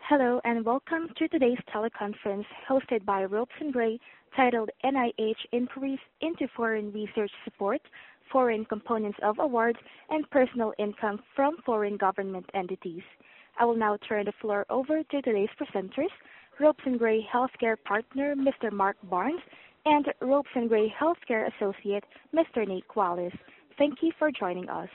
Hello, and welcome to today's teleconference hosted by Ropes & Gray, titled NIH Inquiries into Foreign Research Support, Foreign Components of Awards, and Personal Income from Foreign Government Entities. I will now turn the floor over to today's presenters, Ropes & Gray Healthcare Partner, Mr. Mark Barnes, and Ropes & Gray Healthcare Associate, Mr. Nate Wallace. Thank you for joining us.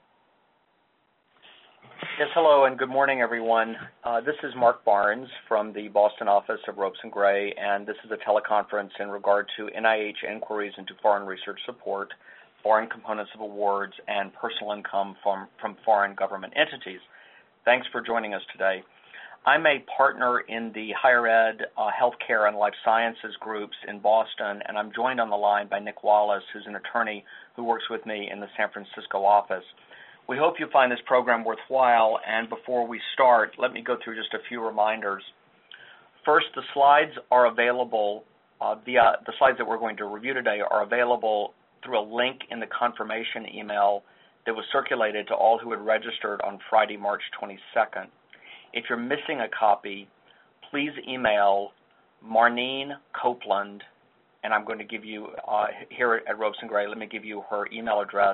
Yes, hello, and good morning, everyone. This is Mark Barnes from the Boston office of Ropes & Gray, and this is a teleconference in regard to NIH inquiries into foreign research support, foreign components of awards, and personal income from foreign government entities. Thanks for joining us today. I'm a partner in the higher ed, healthcare, and life sciences groups in Boston, and I'm joined on the line by Nick Wallace, who's an attorney who works with me in the San Francisco office. We hope you find this program worthwhile, and before we start, let me go through just a few reminders. First, the slides are available, the slides that we're going to review today are available through a link in the confirmation email that was circulated to all who had registered on Friday, March 22nd. If you're missing a copy, please email Marnine Copeland, and I'm going to give you, here at Ropes & Gray, let me give you her email address,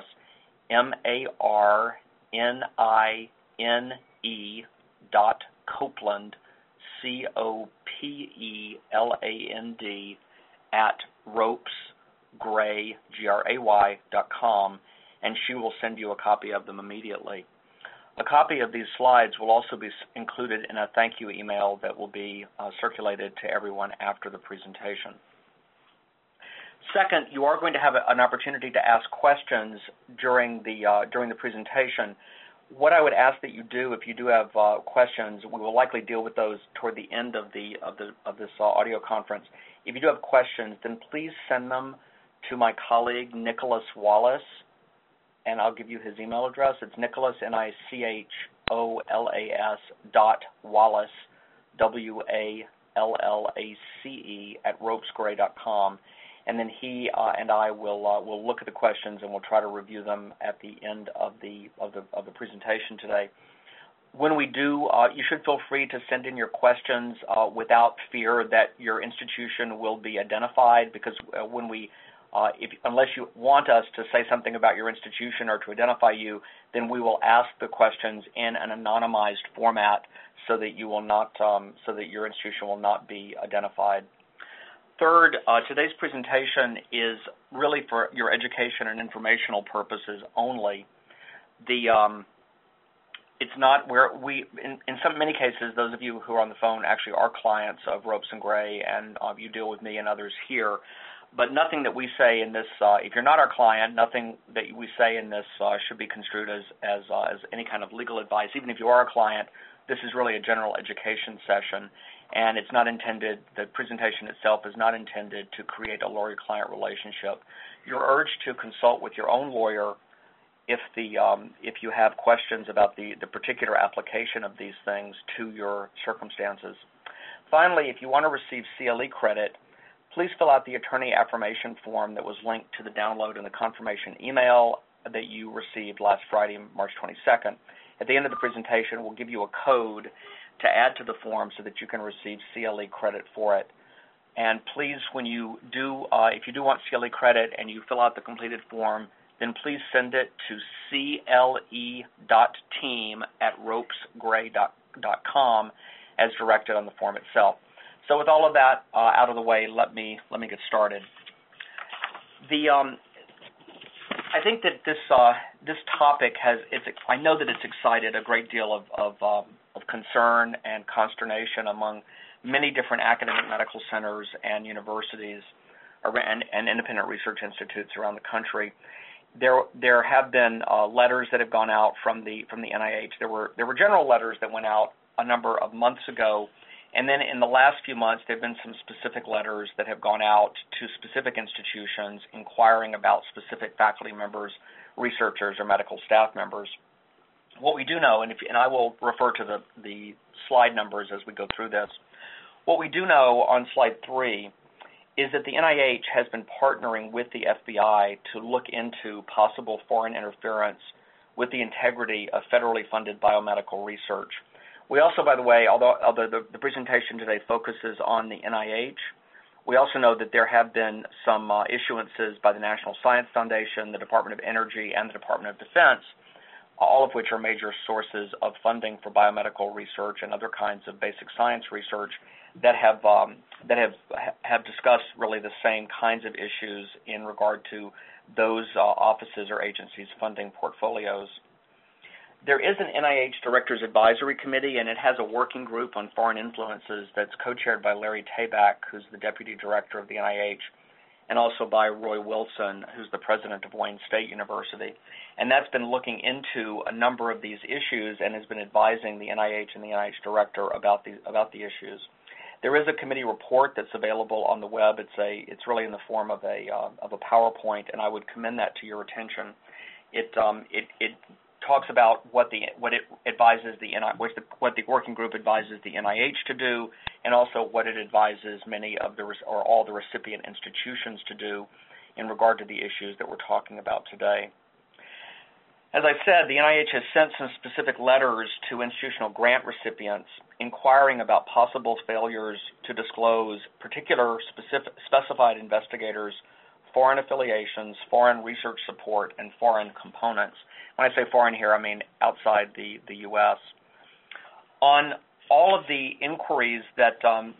marnine.copeland, COPELAND, at ropesgray.com, and she will send you a copy of them immediately. A copy of these slides will also be included in a thank you email that will be circulated to everyone after the presentation. Second, you are going to have an opportunity to ask questions during the presentation. What I would ask that you do, if you do have questions, we will likely deal with those toward the end of this audio conference. If you do have questions, then please send them to my colleague Nicholas Wallace, and I'll give you his email address. It's Nicholas, Nicholas .Wallace, WALLACE, at ropesgray.com. And then he and I will look at the questions, and we'll try to review them at the end of the presentation today. When we do, you should feel free to send in your questions without fear that your institution will be identified, because when we unless you want us to say something about your institution or to identify you, then we will ask the questions in an anonymized format so that you will not so that your institution will not be identified. Third, today's presentation is really for your education and informational purposes only. It's not where we, in many cases, those of you who are on the phone actually are clients of Ropes & Gray, and you deal with me and others here. But nothing that we say in this, if you're not our client, nothing that we say in this should be construed as any kind of legal advice. Even if you are a client, this is really a general education session, and it's not intended, the presentation itself is not intended to create a lawyer-client relationship. You're urged to consult with your own lawyer if you have questions about the particular application of these things to your circumstances. Finally, if you want to receive CLE credit, please fill out the attorney affirmation form that was linked to the download in the confirmation email that you received last Friday, March 22nd. At the end of the presentation, we'll give you a code to add to the form so that you can receive CLE credit for it. And please, when you do, if you do want CLE credit and you fill out the completed form, then please send it to cle.team@ropesgray.com as directed on the form itself. So with all of that out of the way, let me get started. I think that this topic I know that it's excited a great deal of concern and consternation among many different academic medical centers and universities and independent research institutes around the country. There have been letters that have gone out from the NIH. There were general letters that went out a number of months ago, and then in the last few months there have been some specific letters that have gone out to specific institutions inquiring about specific faculty members, researchers, or medical staff members. What we do know, and I will refer to the slide numbers as we go through this, what we do know on slide 3 is that the NIH has been partnering with the FBI to look into possible foreign interference with the integrity of federally funded biomedical research. We also, by the way, although the presentation today focuses on the NIH, we also know that there have been some issuances by the National Science Foundation, the Department of Energy, and the Department of Defense, all of which are major sources of funding for biomedical research and other kinds of basic science research that have discussed really the same kinds of issues in regard to those offices or agencies' funding portfolios. There is an NIH Directors Advisory Committee, and it has a working group on foreign influences that's co-chaired by Larry Tabak, who's the Deputy Director of the NIH, and also by Roy Wilson, who's the President of Wayne State University. And that's been looking into a number of these issues and has been advising the NIH and the NIH Director about the issues. There is a committee report that's available on the web. It's really in the form of a PowerPoint, and I would commend that to your attention. It talks about what the working group advises the NIH to do, and also what it advises all the recipient institutions to do in regard to the issues that we're talking about today. As I said, the NIH has sent some specific letters to institutional grant recipients inquiring about possible failures to disclose particular specified investigators, foreign affiliations, foreign research support, and foreign components. When I say foreign here, I mean outside the U.S. On all of the inquiries that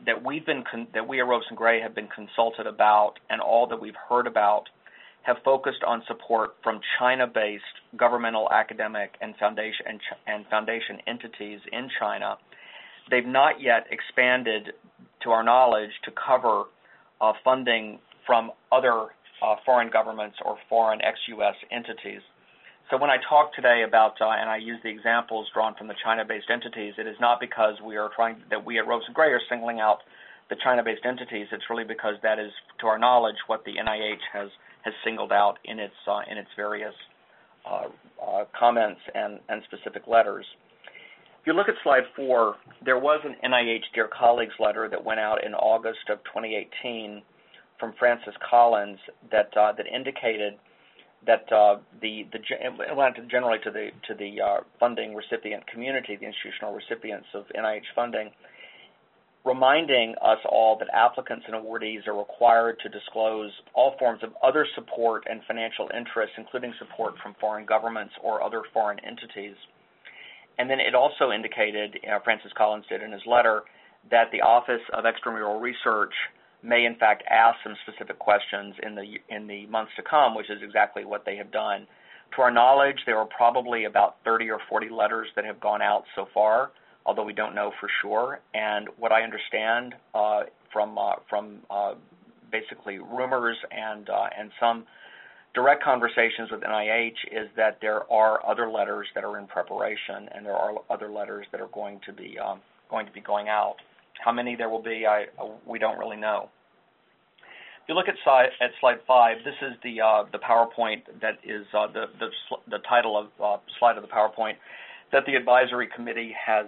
we at Ropes & Gray have been consulted about, and all that we've heard about, have focused on support from China-based governmental, academic, and foundation entities in China. They've not yet expanded, to our knowledge, to cover funding from other foreign governments or foreign ex-U.S. entities. So when I talk today about, and I use the examples drawn from the China-based entities, it is not because we at Ropes & Gray are singling out the China-based entities. It's really because that is, to our knowledge, what the NIH has singled out in its various comments and specific letters. If you look at slide 4, there was an NIH Dear Colleagues letter that went out in August of 2018 from Francis Collins that indicated that it went generally to the funding recipient community, the institutional recipients of NIH funding, reminding us all that applicants and awardees are required to disclose all forms of other support and financial interests, including support from foreign governments or other foreign entities. And then it also indicated, Francis Collins did in his letter, that the Office of Extramural Research may in fact ask some specific questions in the months to come, which is exactly what they have done. To our knowledge, there are probably about 30 or 40 letters that have gone out so far, although we don't know for sure. And what I understand from basically rumors and some direct conversations with NIH is that there are other letters that are in preparation, and there are other letters that are going to be going out. How many there will be, we don't really know. If you look at slide 5, this is the PowerPoint that is the title of slide of the PowerPoint that the advisory committee has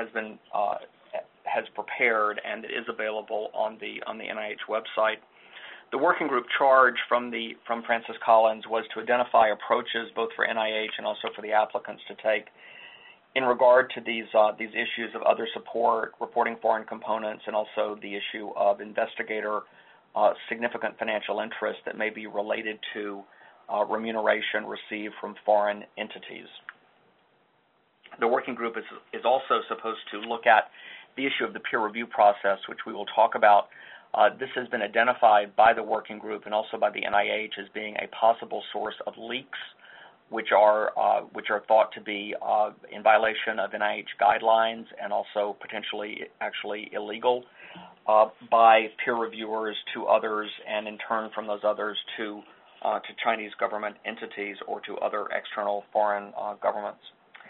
prepared, and it is available on the NIH website. The working group charge from Francis Collins was to identify approaches both for NIH and also for the applicants to take in regard to these issues of other support, reporting foreign components, and also the issue of investigator significant financial interest that may be related to remuneration received from foreign entities. The working group is also supposed to look at the issue of the peer review process, which we will talk about. This has been identified by the working group and also by the NIH as being a possible source of leaks, which are thought to be in violation of NIH guidelines and also potentially actually illegal by peer reviewers to others, and in turn from those others to Chinese government entities or to other external foreign governments.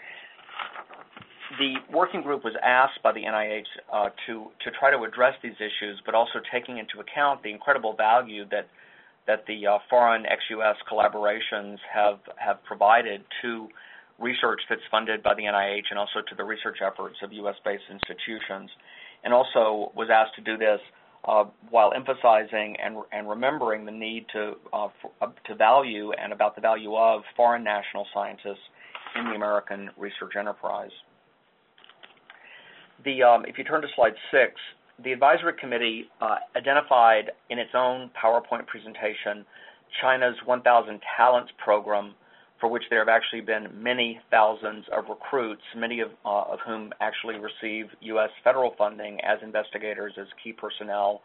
The working group was asked by the NIH to try to address these issues, but also taking into account the incredible value that the foreign ex-U.S. collaborations have provided to research that's funded by the NIH and also to the research efforts of U.S.-based institutions, and also was asked to do this while emphasizing and remembering the need to value and about the value of foreign national scientists in the American research enterprise. If you turn to slide 6, the advisory committee identified in its own PowerPoint presentation China's 1,000 Talents program, for which there have actually been many thousands of recruits, many of whom actually receive U.S. federal funding as investigators, as key personnel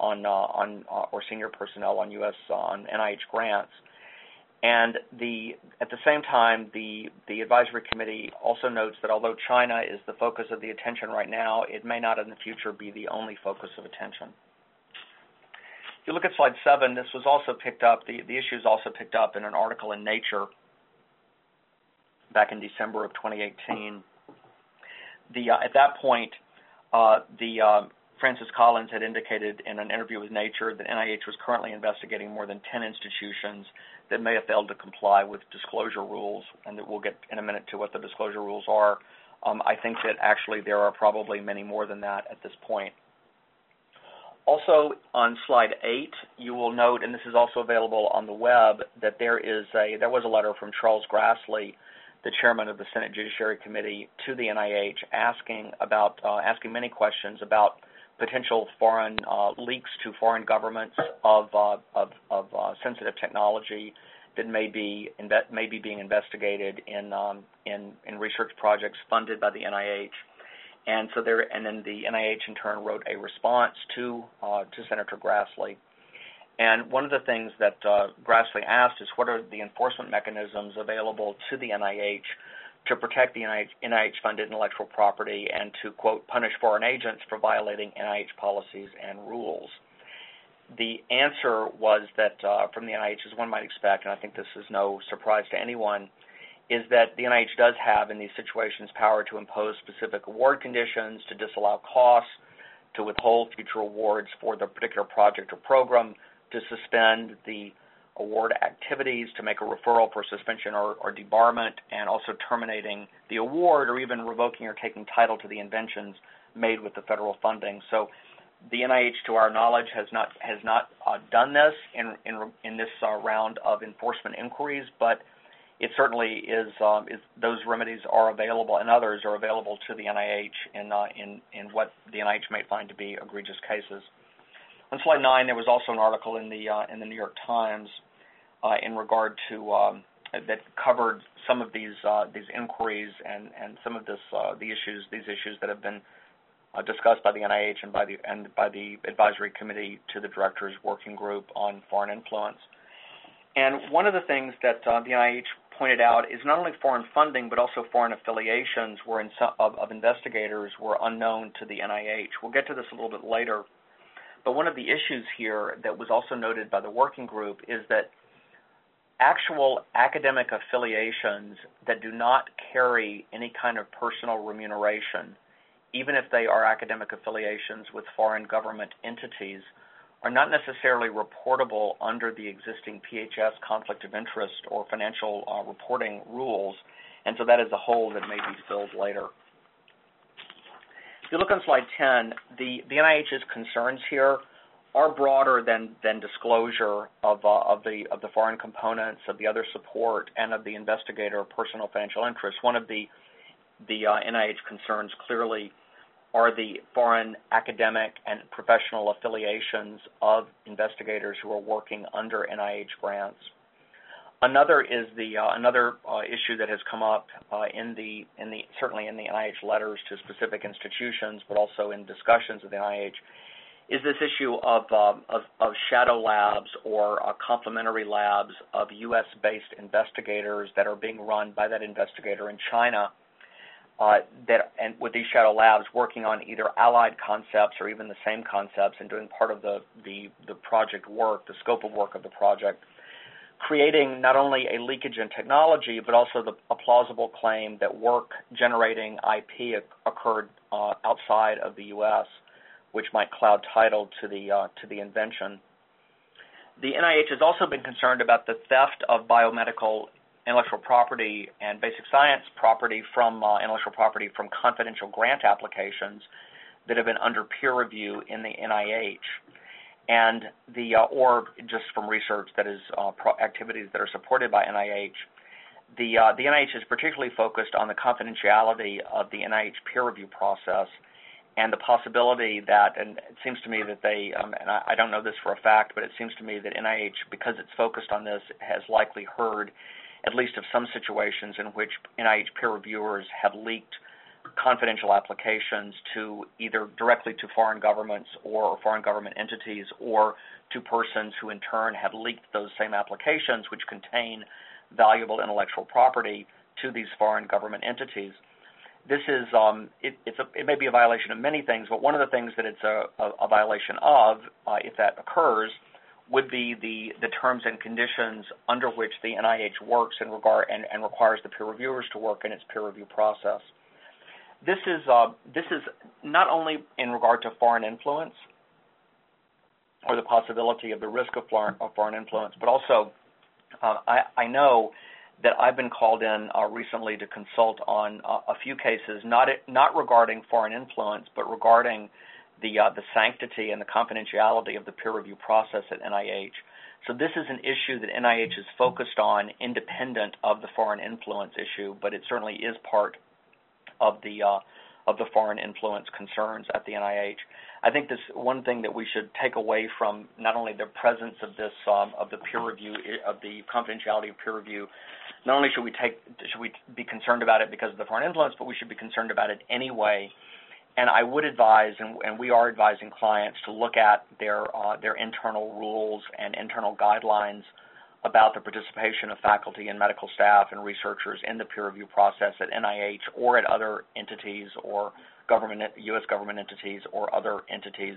or senior personnel on NIH grants. And at the same time, the advisory committee also notes that although China is the focus of the attention right now, it may not in the future be the only focus of attention. If you look at slide 7, this was also picked up, the issue is also picked up in an article in Nature back in December of 2018. At that point, Francis Collins had indicated in an interview with Nature that NIH was currently investigating more than 10 institutions that may have failed to comply with disclosure rules, and that we'll get in a minute to what the disclosure rules are. I think that actually there are probably many more than that at this point. Also on slide 8, you will note, and this is also available on the web, that there was a letter from Charles Grassley, the chairman of the Senate Judiciary Committee, to the NIH asking many questions about potential foreign leaks to foreign governments of sensitive technology that may be being investigated in research projects funded by the NIH. And then the NIH in turn wrote a response to Senator Grassley. And one of the things that Grassley asked is what are the enforcement mechanisms available to the NIH to protect the NIH-funded intellectual property and to, quote, punish foreign agents for violating NIH policies and rules. The answer was that from the NIH, as one might expect, and I think this is no surprise to anyone, is that the NIH does have in these situations power to impose specific award conditions, to disallow costs, to withhold future awards for the particular project or program, to suspend the award activities, to make a referral for suspension or debarment, and also terminating the award or even revoking or taking title to the inventions made with the federal funding. So the NIH, to our knowledge, has not done this in this round of enforcement inquiries, but it certainly is those remedies are available, and others are available to the NIH in what the NIH might find to be egregious cases. On slide 9, there was also an article in the New York Times in regard to that covered some of these inquiries and some of these issues that have been discussed by the NIH and by the advisory committee to the directors working group on foreign influence. And one of the things that the NIH pointed out is not only foreign funding but also foreign affiliations of investigators were unknown to the NIH. We'll get to this a little bit later. But one of the issues here that was also noted by the working group is that actual academic affiliations that do not carry any kind of personal remuneration, even if they are academic affiliations with foreign government entities, are not necessarily reportable under the existing PHS conflict of interest or financial reporting rules, and so that is a hole that may be filled later. If you look on slide 10, the NIH's concerns here are broader than disclosure of the foreign components, of the other support, and of the investigator personal financial interests. One of the NIH concerns clearly are the foreign academic and professional affiliations of investigators who are working under NIH grants. Another is another issue that has come up certainly in the NIH letters to specific institutions, but also in discussions with the NIH, is this issue of shadow labs or complementary labs of U.S.-based investigators that are being run by that investigator in China. And with these shadow labs working on either allied concepts or even the same concepts and doing part of the project work, the scope of work of the project, creating not only a leakage in technology but also a plausible claim that work generating IP occurred outside of the U.S., which might cloud title to the invention. The NIH has also been concerned about the theft of biomedical intellectual property and basic science property from intellectual property from confidential grant applications that have been under peer review in the NIH, and or just from research that is activities that are supported by NIH. The NIH is particularly focused on the confidentiality of the NIH peer review process, and the possibility that, and it seems to me that they, and I don't know this for a fact, but it seems to me that NIH, because it's focused on this, has likely heard at least of some situations in which NIH peer reviewers have leaked confidential applications to either directly to foreign governments or foreign government entities, or to persons who in turn have leaked those same applications, which contain valuable intellectual property, to these foreign government entities. This is it may be a violation of many things, but one of the things that it's a violation of, if that occurs, would be the terms and conditions under which the NIH works and requires the peer reviewers to work in its peer review process. This is not only in regard to foreign influence or the possibility of the risk of foreign influence, but also I know that I've been called in recently to consult on a few cases, not regarding foreign influence, but regarding the sanctity and the confidentiality of the peer review process at NIH. So this is an issue that NIH is focused on, independent of the foreign influence issue, but it certainly is part of the foreign influence concerns at the NIH. I think this one thing that we should take away from not only the presence of this of the peer review, of the confidentiality of peer review, not only should we be concerned about it because of the foreign influence, but we should be concerned about it anyway. And I would advise, and we are advising clients to look at their internal rules and internal guidelines about the participation of faculty and medical staff and researchers in the peer review process at NIH or at other entities or U.S. government entities or other entities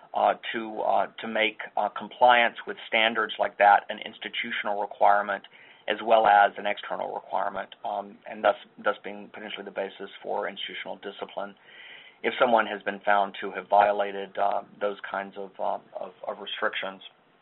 to make compliance with standards like that an institutional requirement as well as an external requirement, and thus being potentially the basis for institutional discipline if someone has been found to have violated those kinds of restrictions.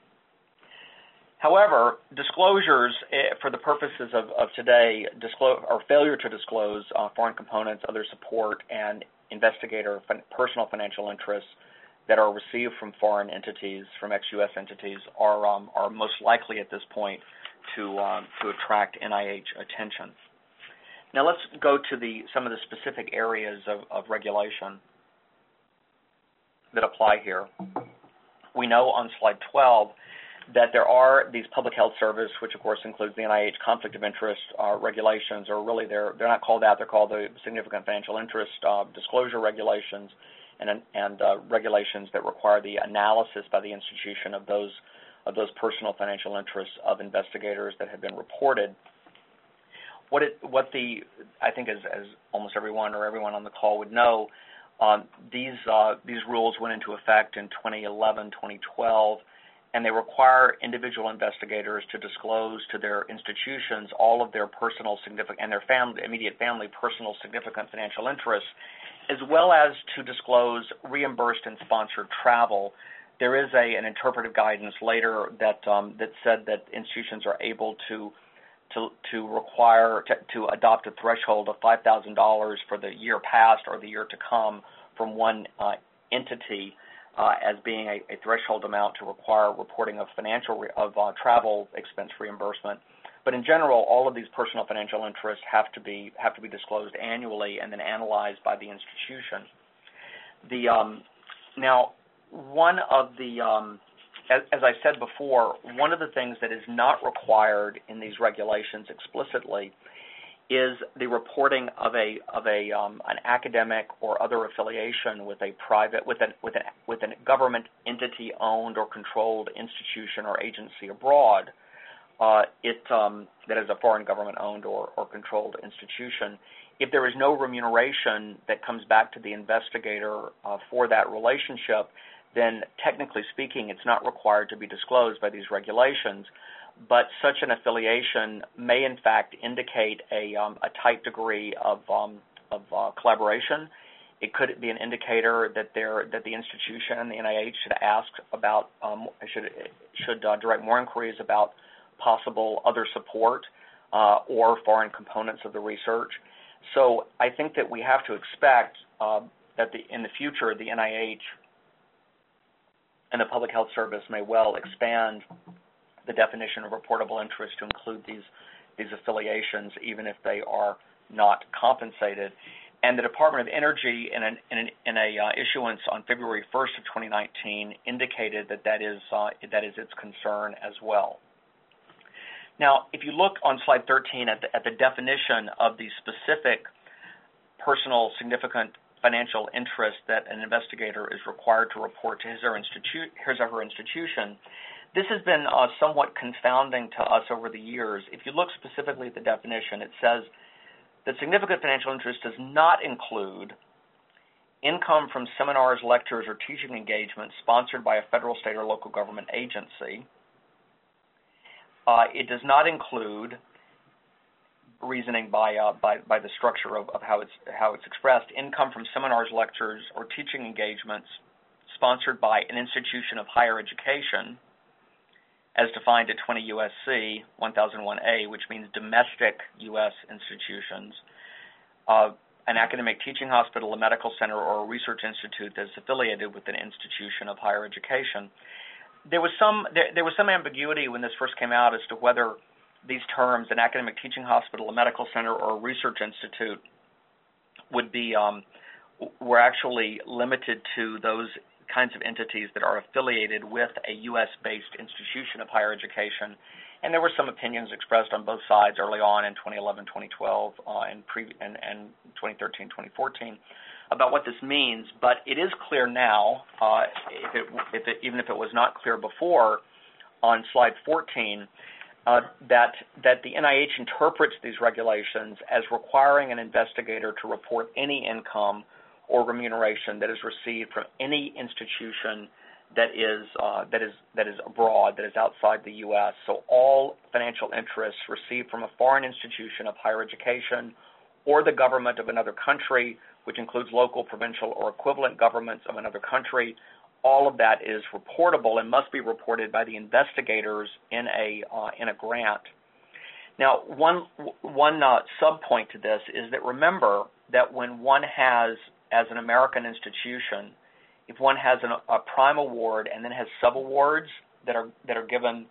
However, disclosures for the purposes of today, or failure to disclose foreign components, other support, and investigator personal financial interests that are received from foreign entities, from ex-U.S. entities, are most likely at this point to attract NIH attention. Now let's go to some of the specific areas of regulation that apply here. We know on slide 12 that there are these public health service, which of course includes the NIH conflict of interest regulations, or really they're not called that, they're called the significant financial interest disclosure regulations, and regulations that require the analysis by the institution of those personal financial interests of investigators that have been reported. I think as almost everyone on the call would know, these rules went into effect in 2011, 2012, and they require individual investigators to disclose to their institutions all of their personal significant and their immediate family personal significant financial interests, as well as to disclose reimbursed and sponsored travel. There is an interpretive guidance later that said that institutions are able to adopt a threshold of $5,000 for the year past or the year to come from one entity as being a threshold amount to require reporting of travel expense reimbursement. But in general, all of these personal financial interests have to be disclosed annually and then analyzed by the institution. Now, one of the as I said before, one of the things that is not required in these regulations explicitly is the reporting of an academic or other affiliation with a private with a government entity owned or controlled institution or agency abroad. That is a foreign government owned or controlled institution. If there is no remuneration that comes back to the investigator for that relationship, then technically speaking, it's not required to be disclosed by these regulations. But such an affiliation may, in fact, indicate a tight degree of collaboration. It could be an indicator that the institution and the NIH should ask about, should direct more inquiries about possible other support or foreign components of the research. So I think that we have to expect that in the future, the NIH and the Public Health Service may well expand the definition of reportable interest to include these affiliations, even if they are not compensated. And the Department of Energy, in a issuance on February 1st of 2019, indicated that is its concern as well. Now, if you look on slide 13 at the definition of the specific personal significant financial interest that an investigator is required to report to his or her institution, this has been somewhat confounding to us over the years. If you look specifically at the definition, it says that significant financial interest does not include income from seminars, lectures, or teaching engagements sponsored by a federal, state, or local government agency. It does not include reasoning by the structure of how it's expressed, income from seminars, lectures, or teaching engagements sponsored by an institution of higher education, as defined at 20 U.S.C. 1001A, which means domestic U.S. institutions, an academic teaching hospital, a medical center, or a research institute that is affiliated with an institution of higher education. There was some ambiguity when this first came out as to whether these terms, an academic teaching hospital, a medical center, or a research institute, were actually limited to those kinds of entities that are affiliated with a U.S.-based institution of higher education. And there were some opinions expressed on both sides early on in 2011, 2012, and 2013, 2014 about what this means. But it is clear now, even if it was not clear before, on slide 14, that the NIH interprets these regulations as requiring an investigator to report any income or remuneration that is received from any institution that is abroad, that is outside the U.S. So all financial interests received from a foreign institution of higher education or the government of another country, which includes local, provincial, or equivalent governments of another country, all of that is reportable and must be reported by the investigators in a grant. Now, one sub-point to this is that remember that when one has, as an American institution, if one has a prime award and then has sub-awards that are given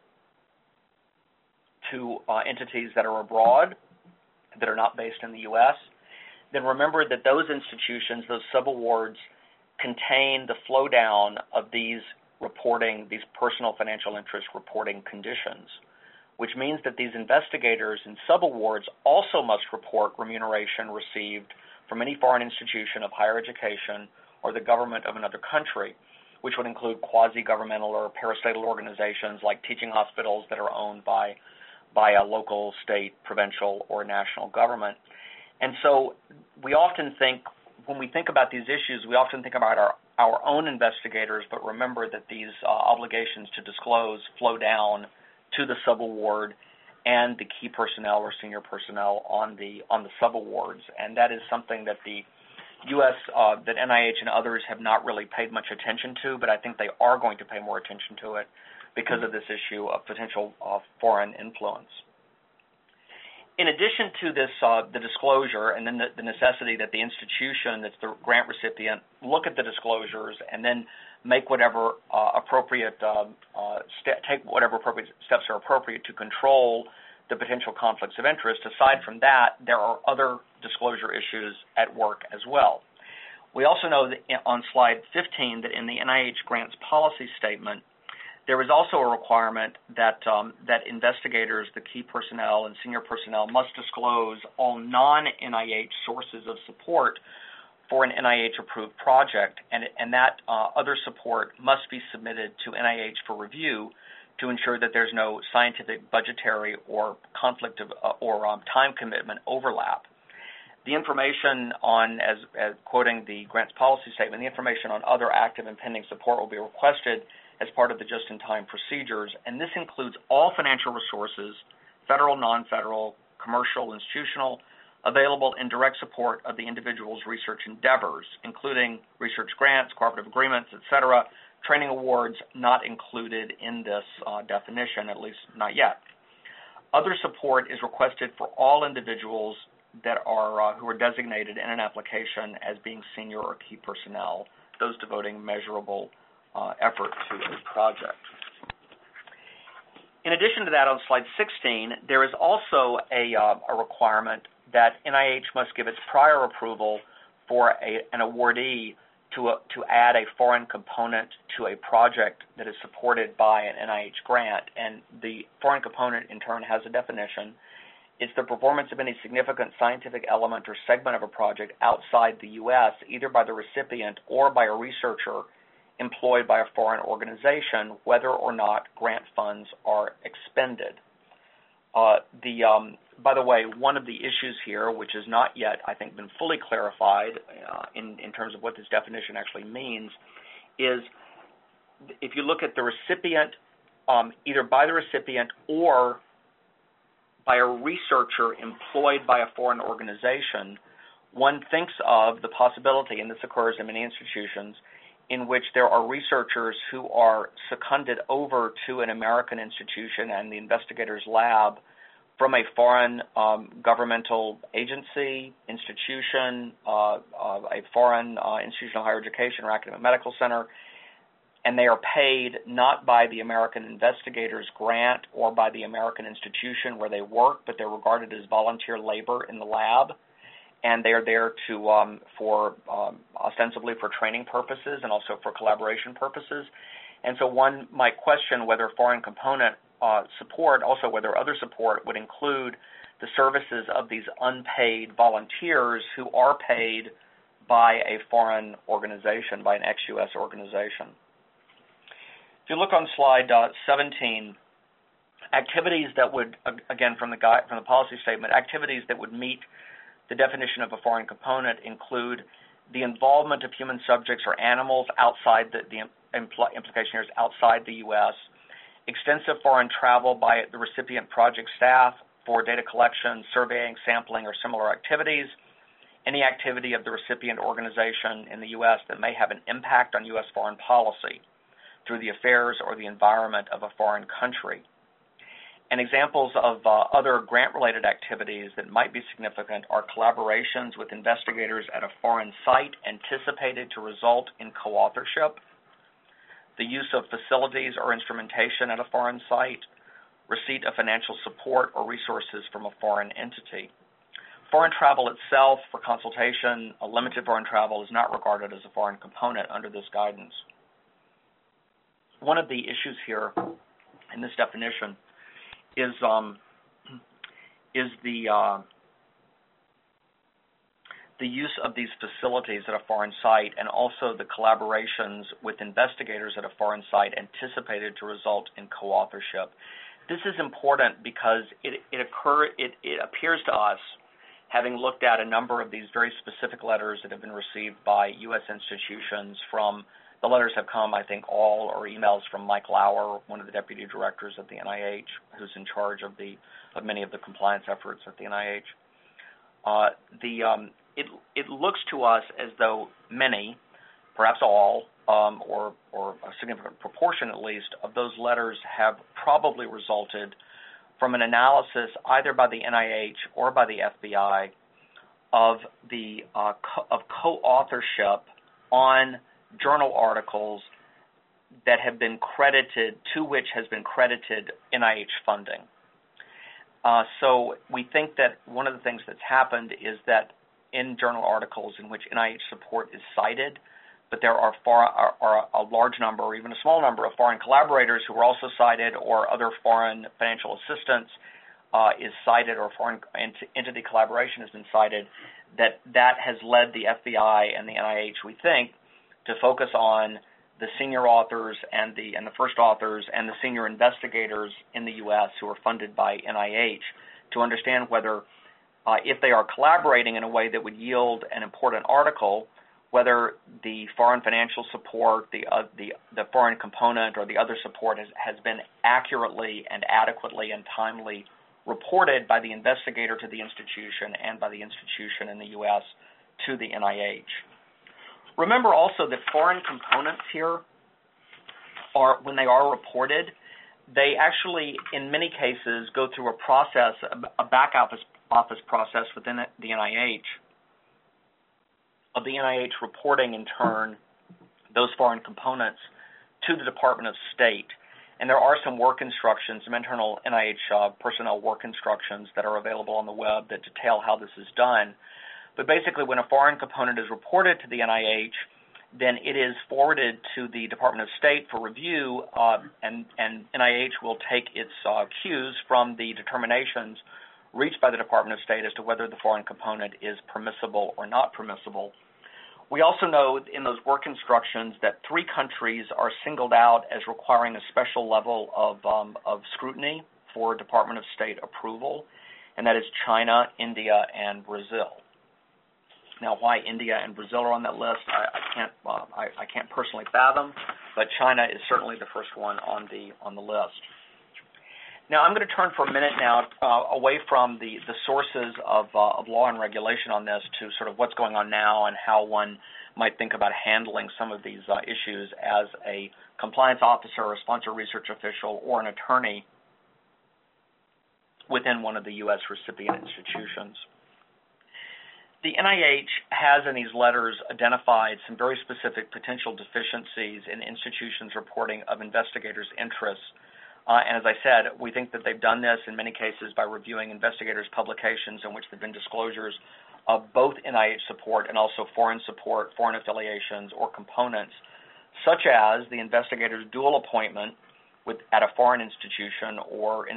to entities that are abroad, that are not based in the U.S., then remember that those institutions, those sub-awards, contain the flow down of these personal financial interest reporting conditions, which means that these investigators and sub-awards also must report remuneration received from any foreign institution of higher education or the government of another country, which would include quasi-governmental or parastatal organizations like teaching hospitals that are owned by a local, state, provincial, or national government. And so we often think, when we think about these issues, we often think about our own investigators, but remember that these obligations to disclose flow down to the sub-award and the key personnel or senior personnel on the sub-awards. And that is something that the U.S., that NIH and others have not really paid much attention to, but I think they are going to pay more attention to it because of this issue of potential foreign influence. In addition to this, the disclosure and then the necessity that the institution that's the grant recipient look at the disclosures and then make whatever take whatever appropriate steps are appropriate to control the potential conflicts of interest. Aside from that, there are other disclosure issues at work as well. We also know that on slide 15 that in the NIH grants policy statement, there is also a requirement that investigators, the key personnel and senior personnel, must disclose all non-NIH sources of support for an NIH-approved project, and that other support must be submitted to NIH for review to ensure that there's no scientific, budgetary, or conflict of or time commitment overlap. The information on, as quoting the grants policy statement, the information on other active and pending support will be requested as part of the just-in-time procedures, and this includes all financial resources, federal, non-federal, commercial, institutional, available in direct support of the individual's research endeavors, including research grants, cooperative agreements, etc., training awards not included in this definition, at least not yet. Other support is requested for all individuals that are who are designated in an application as being senior or key personnel, those devoting measurable effort to a project. In addition to that, on slide 16, there is also a requirement that NIH must give its prior approval for an awardee to add a foreign component to a project that is supported by an NIH grant. And the foreign component, in turn, has a definition. It's the performance of any significant scientific element or segment of a project outside the U.S., either by the recipient or by a researcher employed by a foreign organization, whether or not grant funds are expended. By the way, one of the issues here, which has not yet, I think, been fully clarified in terms of what this definition actually means, is if you look at the recipient, either by the recipient or by a researcher employed by a foreign organization, one thinks of the possibility, and this occurs in many institutions, in which there are researchers who are seconded over to an American institution and the investigator's lab from a foreign governmental agency, institution, a foreign institution of higher education or academic medical center, and they are paid not by the American investigator's grant or by the American institution where they work, but they're regarded as volunteer labor in the lab, and they are there to ostensibly for training purposes and also for collaboration purposes. And so one might question whether foreign component support, also whether other support would include the services of these unpaid volunteers who are paid by a foreign organization, by an ex-U.S. organization. If you look on slide 17, activities that would, again from the policy statement, activities that would meet the definition of a foreign component include the involvement of human subjects or animals outside the implication here is outside the U.S., extensive foreign travel by the recipient project staff for data collection, surveying, sampling, or similar activities, any activity of the recipient organization in the U.S. that may have an impact on U.S. foreign policy through the affairs or the environment of a foreign country. And examples of other grant-related activities that might be significant are collaborations with investigators at a foreign site anticipated to result in co-authorship, the use of facilities or instrumentation at a foreign site, receipt of financial support or resources from a foreign entity. Foreign travel itself for consultation, a limited foreign travel, is not regarded as a foreign component under this guidance. One of the issues here in this definition is the use of these facilities at a foreign site and also the collaborations with investigators at a foreign site anticipated to result in co-authorship. This is important because it appears to us, having looked at a number of these very specific letters that have been received by U.S. institutions the letters have come, I think, all or emails from Mike Lauer, one of the deputy directors of the NIH, who's in charge of many of the compliance efforts at the NIH. It looks to us as though many, perhaps all, or a significant proportion at least, of those letters have probably resulted from an analysis either by the NIH or by the FBI of co-authorship on journal articles that have been credited, to which has been credited NIH funding. So we think that one of the things that's happened is that in journal articles in which NIH support is cited, but there are a large number or even a small number of foreign collaborators who are also cited, or other foreign financial assistance is cited, or foreign entity collaboration has been cited, that has led the FBI and the NIH, we think, to focus on the senior authors and the first authors and the senior investigators in the U.S. who are funded by NIH to understand whether, if they are collaborating in a way that would yield an important article, whether the foreign financial support, the foreign component, or the other support has been accurately and adequately and timely reported by the investigator to the institution and by the institution in the U.S. to the NIH. Remember also that foreign components here when they are reported, they actually, in many cases, go through a process, a back office process within the NIH, of the NIH reporting in turn those foreign components to the Department of State. And there are some work instructions, some internal NIH personnel work instructions that are available on the web that detail how this is done. But basically, when a foreign component is reported to the NIH, then it is forwarded to the Department of State for review, and NIH will take its cues from the determinations reached by the Department of State as to whether the foreign component is permissible or not permissible. We also know in those work instructions that 3 countries are singled out as requiring a special level of scrutiny for Department of State approval, and that is China, India, and Brazil. Now, why India and Brazil are on that list, I can't personally fathom, but China is certainly the first one on the list. Now, I'm going to turn for a minute now away from the sources of law and regulation on this to sort of what's going on now and how one might think about handling some of these issues as a compliance officer, a sponsor research official, or an attorney within one of the U.S. recipient institutions. The NIH has in these letters identified some very specific potential deficiencies in institutions' reporting of investigators' interests. And as I said, we think that they've done this in many cases by reviewing investigators' publications in which there have been disclosures of both NIH support and also foreign support, foreign affiliations, or components, such as the investigator's dual appointment at a foreign institution or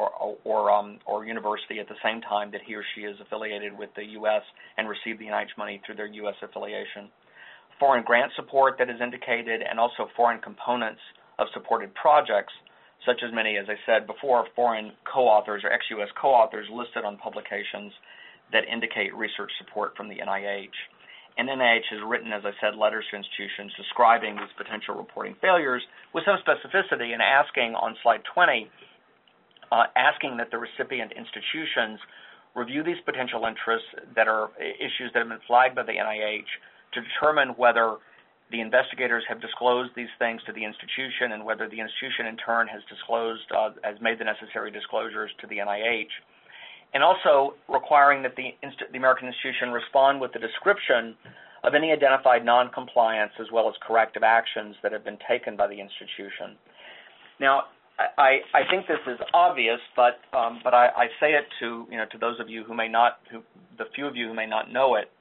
university at the same time that he or she is affiliated with the U.S. and receive the NIH money through their U.S. affiliation. Foreign grant support that is indicated, and also foreign components of supported projects, such as many, as I said before, foreign co-authors or ex-U.S. co-authors listed on publications that indicate research support from the NIH. And NIH has written, as I said, letters to institutions describing these potential reporting failures with some specificity and asking on slide 20, asking that the recipient institutions review these potential interests that are issues that have been flagged by the NIH to determine whether the investigators have disclosed these things to the institution and whether the institution in turn has has made the necessary disclosures to the NIH. And also requiring that the American institution respond with a description of any identified noncompliance as well as corrective actions that have been taken by the institution. Now, I think this is obvious, but I say it to those of you who may not, the few of you who may not know it,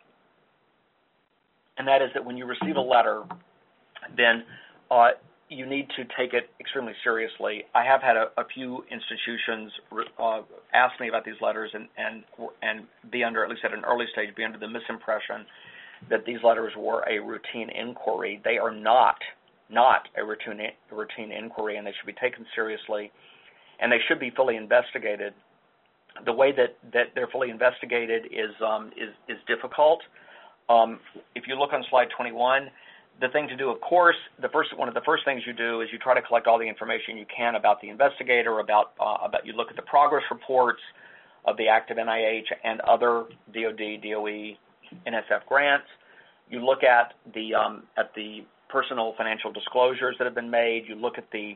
and that is that when you receive a letter, then you need to take it extremely seriously. I have had a few institutions ask me about these letters and be under, at least at an early stage, be under the misimpression that these letters were a routine inquiry. They are not a routine inquiry, and they should be taken seriously, and they should be fully investigated. The way that they're fully investigated is difficult. If you look on slide 21, the thing to do, of course, one of the first things you do is you try to collect all the information you can about the investigator, about you look at the progress reports of the active NIH and other DoD, DOE, NSF grants. You look at the personal financial disclosures that have been made. You look at the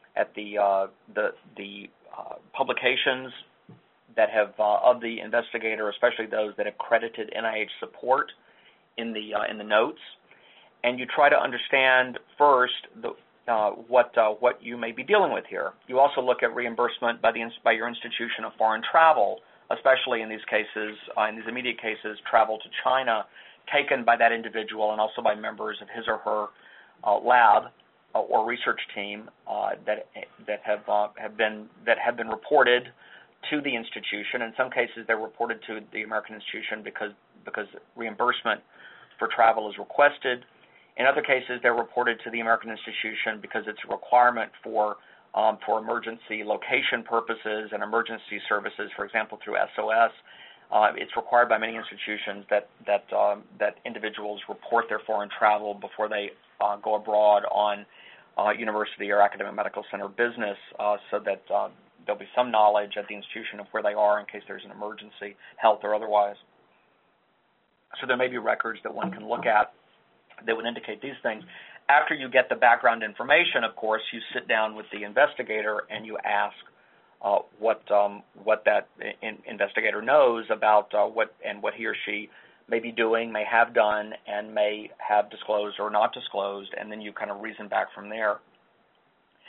publications that have of the investigator, especially those that have credited NIH support in the notes. And you try to understand first what you may be dealing with here. You also look at reimbursement by your institution of foreign travel, especially in these cases, in these immediate cases, travel to China, taken by that individual and also by members of his or her lab or research team that have been reported to the institution. In some cases, they're reported to the American institution because reimbursement for travel is requested. In other cases, they're reported to the American institution because it's a requirement for emergency location purposes and emergency services, for example, through SOS. It's required by many institutions that individuals report their foreign travel before they go abroad on university or academic medical center business, so that there'll be some knowledge at the institution of where they are in case there's an emergency, health or otherwise. So there may be records that one can look at that would indicate these things. After you get the background information, of course, you sit down with the investigator and you ask what that investigator knows about what he or she may be doing, may have done, and may have disclosed or not disclosed, and then you kind of reason back from there.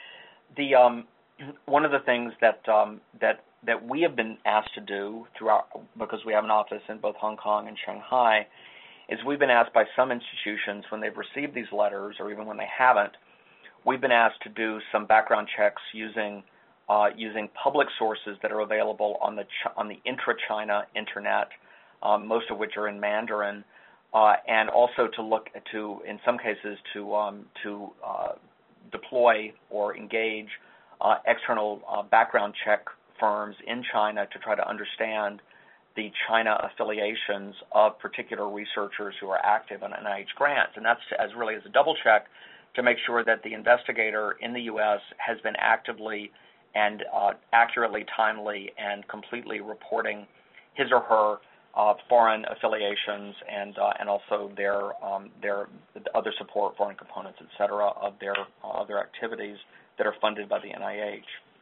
One of the things that we have been asked to do because we have an office in both Hong Kong and Shanghai, is we've been asked by some institutions when they've received these letters, or even when they haven't, we've been asked to do some background checks using public sources that are available on the intra-China internet, most of which are in Mandarin, and also in some cases to deploy or engage external background check firms in China to try to understand the China affiliations of particular researchers who are active on NIH grants. And that's as a double check to make sure that the investigator in the U.S. has been actively and accurately, timely, and completely reporting his or her foreign affiliations and also their other support, foreign components, et cetera, of their activities that are funded by the NIH.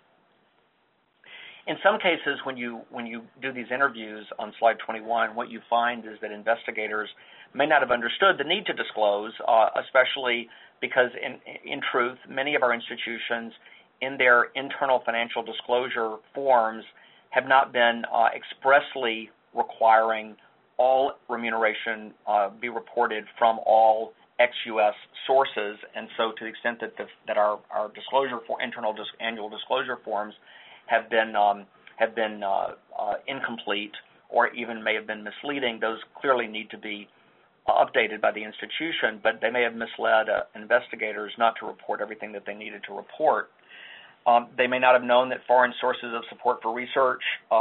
In some cases, when you do these interviews on slide 21, what you find is that investigators may not have understood the need to disclose, especially because, in truth, many of our institutions, in their internal financial disclosure forms, have not been expressly requiring all remuneration be reported from all ex-U.S. sources, and so to the extent that our disclosure for annual disclosure forms have been incomplete or even may have been misleading, those clearly need to be updated by the institution, but they may have misled investigators not to report everything that they needed to report. They may not have known that foreign sources of support for research,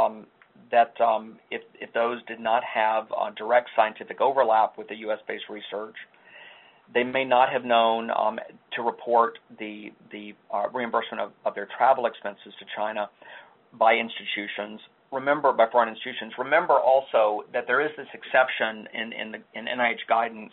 if those did not have direct scientific overlap with the U.S.-based research. They may not have known to report the reimbursement of their travel expenses to China by foreign institutions. Remember also that there is this exception in NIH guidance,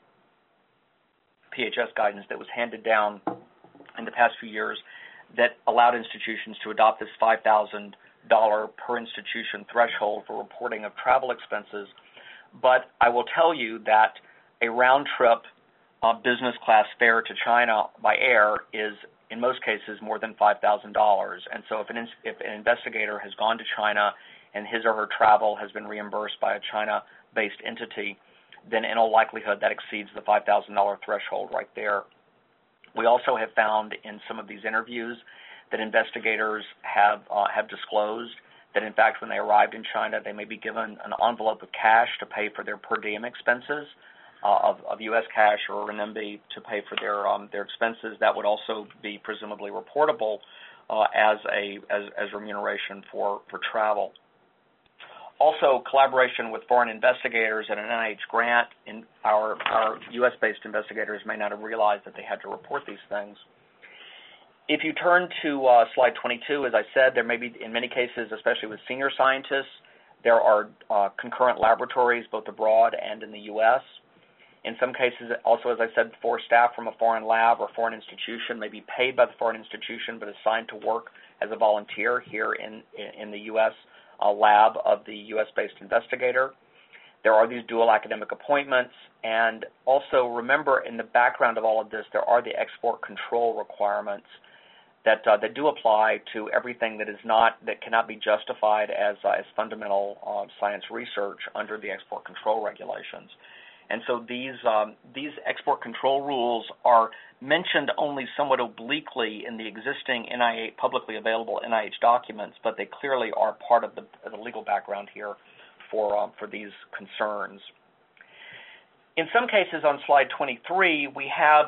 PHS guidance, that was handed down in the past few years that allowed institutions to adopt this $5,000 per institution threshold for reporting of travel expenses. But I will tell you that a round-trip business class fare to China by air is, in most cases, more than $5,000. And so if an investigator has gone to China and his or her travel has been reimbursed by a China-based entity, then in all likelihood that exceeds the $5,000 threshold right there. We also have found in some of these interviews that investigators have disclosed that, in fact, when they arrived in China, they may be given an envelope of cash to pay for their per diem expenses, of U.S. cash or renminbi to pay for their expenses. That would also be presumably reportable as remuneration for travel. Also, collaboration with foreign investigators and an NIH grant. Our U.S.-based investigators may not have realized that they had to report these things. If you turn to slide 22, as I said, there may be, in many cases, especially with senior scientists, there are concurrent laboratories both abroad and in the U.S. In some cases, also, as I said before, staff from a foreign lab or foreign institution may be paid by the foreign institution but assigned to work as a volunteer here in the U.S. Lab of the U.S.-based investigator. There are these dual academic appointments, and also remember, in the background of all of this, there are the export control requirements that do apply to everything that cannot be justified as fundamental science research under the export control regulations. And so these export control rules are mentioned only somewhat obliquely in the existing NIH publicly available NIH documents, but they clearly are part of the legal background here for these concerns. In some cases, on slide 23, we have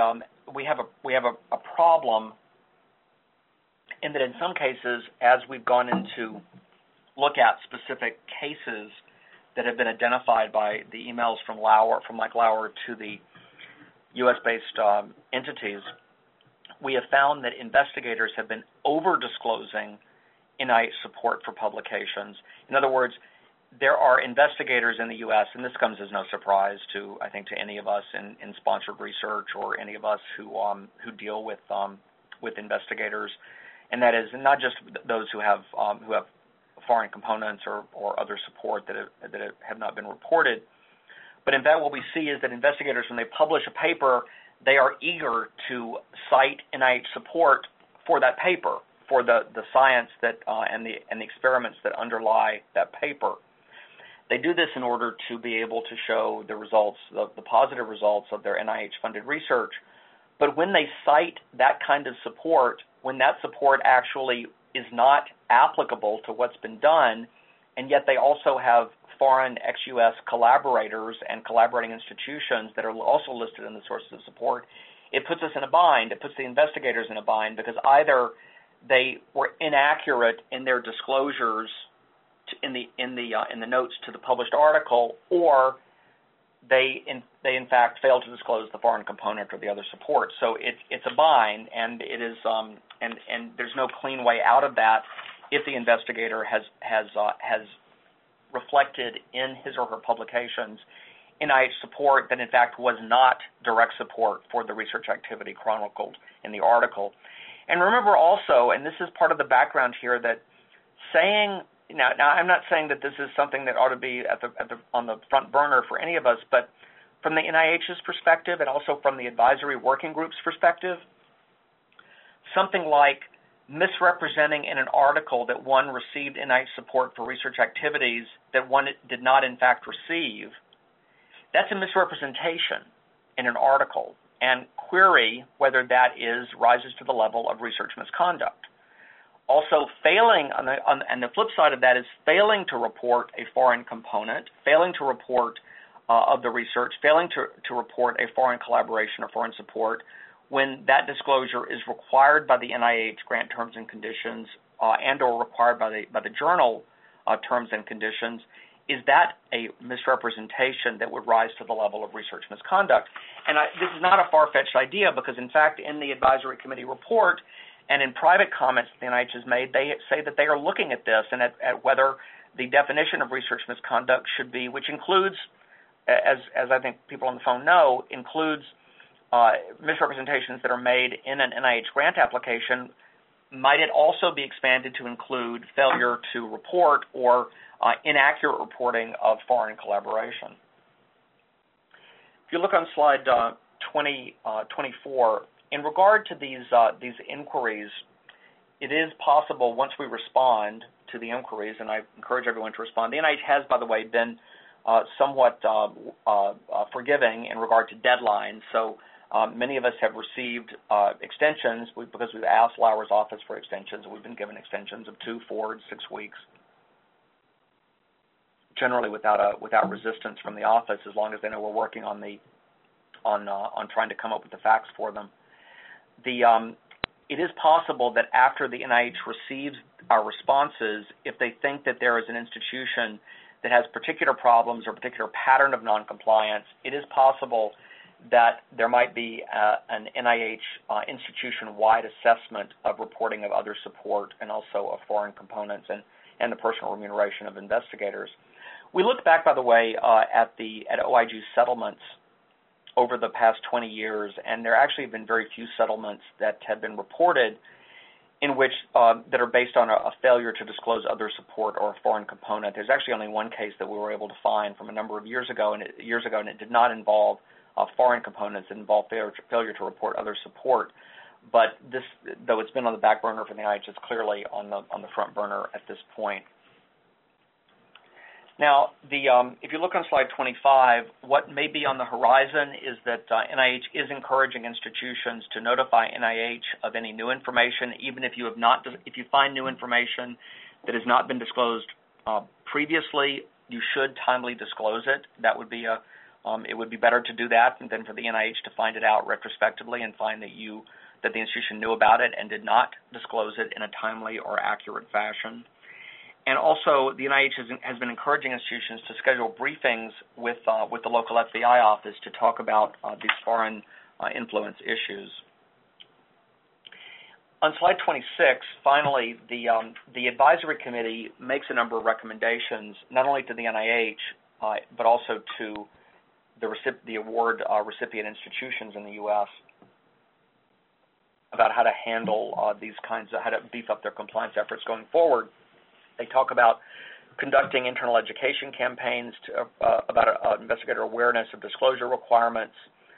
a problem in that in some cases, as we've gone into look at specific cases that have been identified by the emails from Mike Lauer to the U.S.-based entities, we have found that investigators have been over-disclosing NIH support for publications. In other words, there are investigators in the U.S., and this comes as no surprise to any of us in sponsored research or any of us who deal with investigators, and that is not just those who have foreign components or other support that have not been reported. But in fact, what we see is that investigators, when they publish a paper, they are eager to cite NIH support for that paper, for the science that and the experiments that underlie that paper. They do this in order to be able to show the results, the positive results of their NIH-funded research. But when they cite that kind of support, when that support actually is not applicable to what's been done, and yet they also have foreign ex-US collaborators and collaborating institutions that are also listed in the sources of support, it puts us in a bind. It puts the investigators in a bind because either they were inaccurate in their disclosures in the notes to the published article, or they in fact failed to disclose the foreign component or the other support. So it's a bind, and it is and there's no clean way out of that if the investigator has reflected in his or her publications NIH support that in fact was not direct support for the research activity chronicled in the article. And remember also, and this is part of the background here, that saying now I'm not saying that this is something that ought to be on the front burner for any of us, but from the NIH's perspective and also from the advisory working group's perspective, something like misrepresenting in an article that one received NIH support for research activities that one did not in fact receive, that's a misrepresentation in an article, and query whether that rises to the level of research misconduct. Also, failing and the flip side of that is failing to report a foreign component, failing to report of the research, failing to report a foreign collaboration or foreign support when that disclosure is required by the NIH grant terms and conditions and or required by the journal terms and conditions. Is that a misrepresentation that would rise to the level of research misconduct? And this is not a far-fetched idea because, in fact, in the advisory committee report and in private comments the NIH has made, they say that they are looking at this and at whether the definition of research misconduct should be, which includes, as I think people on the phone know, includes misrepresentations that are made in an NIH grant application. Might it also be expanded to include failure to report or inaccurate reporting of foreign collaboration? If you look on slide 24, in regard to these inquiries, it is possible once we respond to the inquiries, and I encourage everyone to respond. The NIH has, by the way, been somewhat forgiving in regard to deadlines. So many of us have received extensions because we've asked Lauer's office for extensions. We've been given extensions of 2, 4, 6 weeks, generally without resistance from the office, as long as they know we're working on trying to come up with the facts for them. It is possible that after the NIH receives our responses, if they think that there is an institution that has particular problems or particular pattern of noncompliance, it is possible that there might be an NIH institution-wide assessment of reporting of other support and also of foreign components and the personal remuneration of investigators. We look back, by the way, at OIG settlements over the past 20 years, and there actually have been very few settlements that have been reported in which that are based on a failure to disclose other support or a foreign component. There's actually only one case that we were able to find from a number of years ago, and it did not involve foreign components. It involved failure to report other support. But this, though it's been on the back burner for the NIH, it's clearly on the front burner at this point. Now, if you look on slide 25, what may be on the horizon is that NIH is encouraging institutions to notify NIH of any new information, even if you find new information that has not been disclosed previously. You should timely disclose it. That would be it would be better to do that than for the NIH to find it out retrospectively and find that the institution knew about it and did not disclose it in a timely or accurate fashion. And also, the NIH has been encouraging institutions to schedule briefings with the local FBI office to talk about these foreign influence issues. On slide 26, finally, the advisory committee makes a number of recommendations, not only to the NIH, but also to the award recipient institutions in the U.S. about how to handle how to beef up their compliance efforts going forward. They talk about conducting internal education campaigns about investigator awareness of disclosure requirements,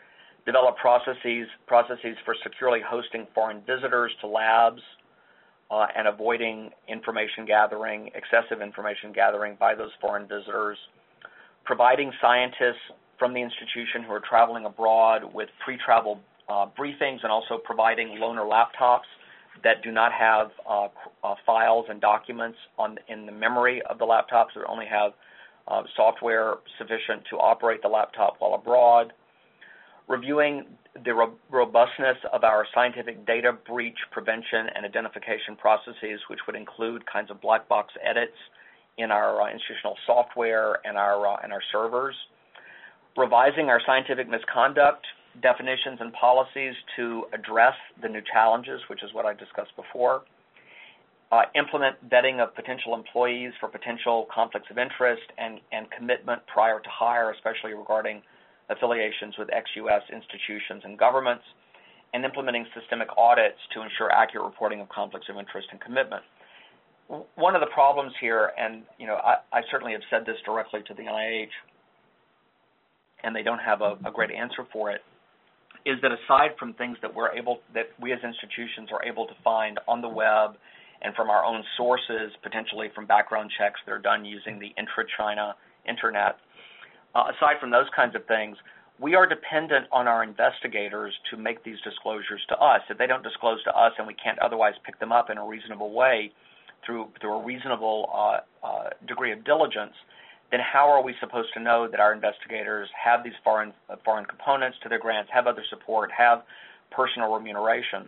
develop processes for securely hosting foreign visitors to labs and avoiding excessive information gathering by those foreign visitors, providing scientists from the institution who are traveling abroad with pre-travel briefings, and also providing loaner laptops that do not have files and documents in the memory of the laptops, that only have software sufficient to operate the laptop while abroad, reviewing the robustness of our scientific data breach prevention and identification processes, which would include kinds of black box edits in our institutional software and our servers, revising our scientific misconduct definitions and policies to address the new challenges, which is what I discussed before, implement vetting of potential employees for potential conflicts of interest and commitment prior to hire, especially regarding affiliations with ex-U.S. institutions and governments, and implementing systemic audits to ensure accurate reporting of conflicts of interest and commitment. One of the problems here, and I certainly have said this directly to the NIH, and they don't have a great answer for it, is that aside from things that we as institutions are able to find on the web and from our own sources, potentially from background checks that are done using the intra-China internet, aside from those kinds of things, we are dependent on our investigators to make these disclosures to us. If they don't disclose to us and we can't otherwise pick them up in a reasonable way through a reasonable degree of diligence, then how are we supposed to know that our investigators have these foreign components to their grants, have other support, have personal remuneration?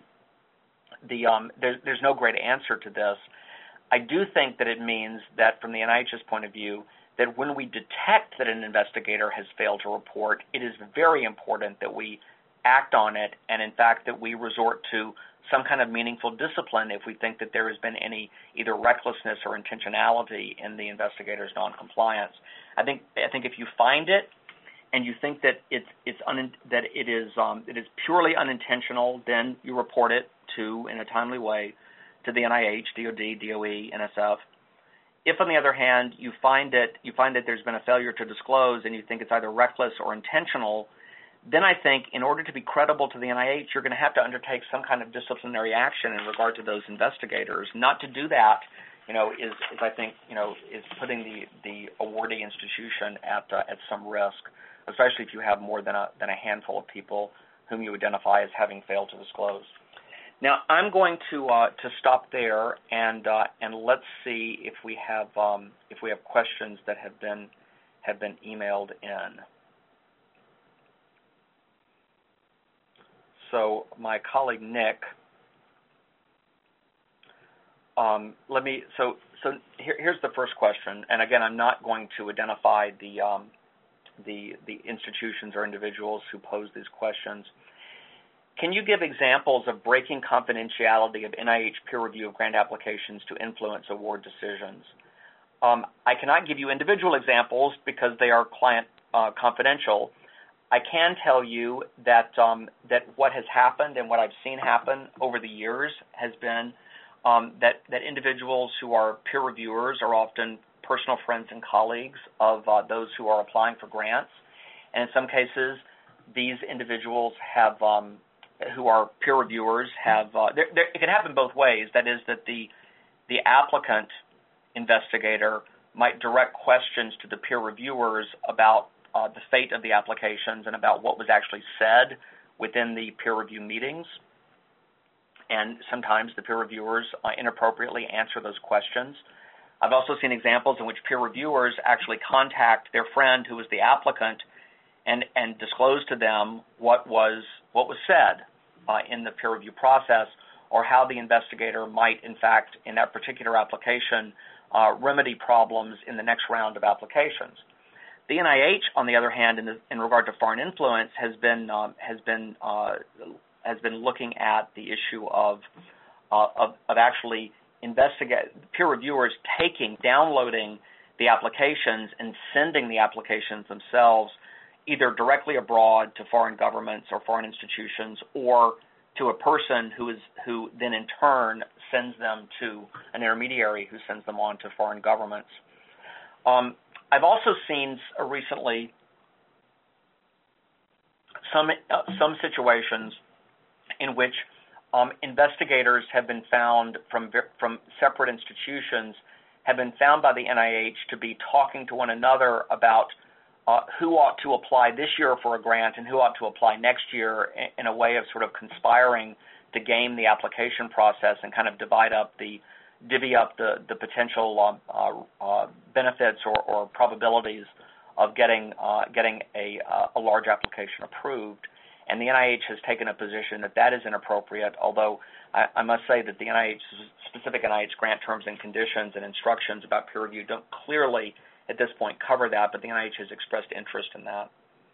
There's no great answer to this. I do think that it means that from the NIH's point of view, that when we detect that an investigator has failed to report, it is very important that we act on it, and in fact that we resort to some kind of meaningful discipline if we think that there has been any either recklessness or intentionality in the investigator's noncompliance. I think if you find it and you think that it is purely unintentional, then you report it in a timely way to the NIH, DoD, DOE, NSF. If, on the other hand, you find that there's been a failure to disclose and you think it's either reckless or intentional, then I think in order to be credible to the NIH, you're going to have to undertake some kind of disciplinary action in regard to those investigators. Not to do that, is I think is putting the awardee institution at some risk, especially if you have more than a handful of people whom you identify as having failed to disclose. Now I'm going to stop there and let's see if we have questions that have been emailed in. So my colleague Nick, here's the first question, and again, I'm not going to identify the institutions or individuals who pose these questions. Can you give examples of breaking confidentiality of NIH peer review of grant applications to influence award decisions? I cannot give you individual examples because they are client confidential. I can tell you that what has happened and what I've seen happen over the years has been that individuals who are peer reviewers are often personal friends and colleagues of those who are applying for grants, and in some cases, these individuals who are peer reviewers it can happen both ways. That is, that the applicant investigator might direct questions to the peer reviewers about the fate of the applications and about what was actually said within the peer review meetings. And sometimes the peer reviewers inappropriately answer those questions. I've also seen examples in which peer reviewers actually contact their friend who was the applicant and disclose to them what was said in the peer review process, or how the investigator might, in fact, in that particular application, remedy problems in the next round of applications. The NIH, on the other hand, in regard to foreign influence, has been looking at the issue of actually peer reviewers downloading the applications and sending the applications themselves either directly abroad to foreign governments or foreign institutions, or to a person who then in turn sends them to an intermediary who sends them on to foreign governments. I've also seen recently some situations in which investigators have been found from separate institutions have been found by the NIH to be talking to one another about who ought to apply this year for a grant and who ought to apply next year in a way of sort of conspiring to game the application process and kind of divvy up the potential benefits or probabilities of getting a large application approved. And the NIH has taken a position that is inappropriate, although I must say that the specific NIH grant terms and conditions and instructions about peer review don't clearly at this point cover that, but the NIH has expressed interest in that.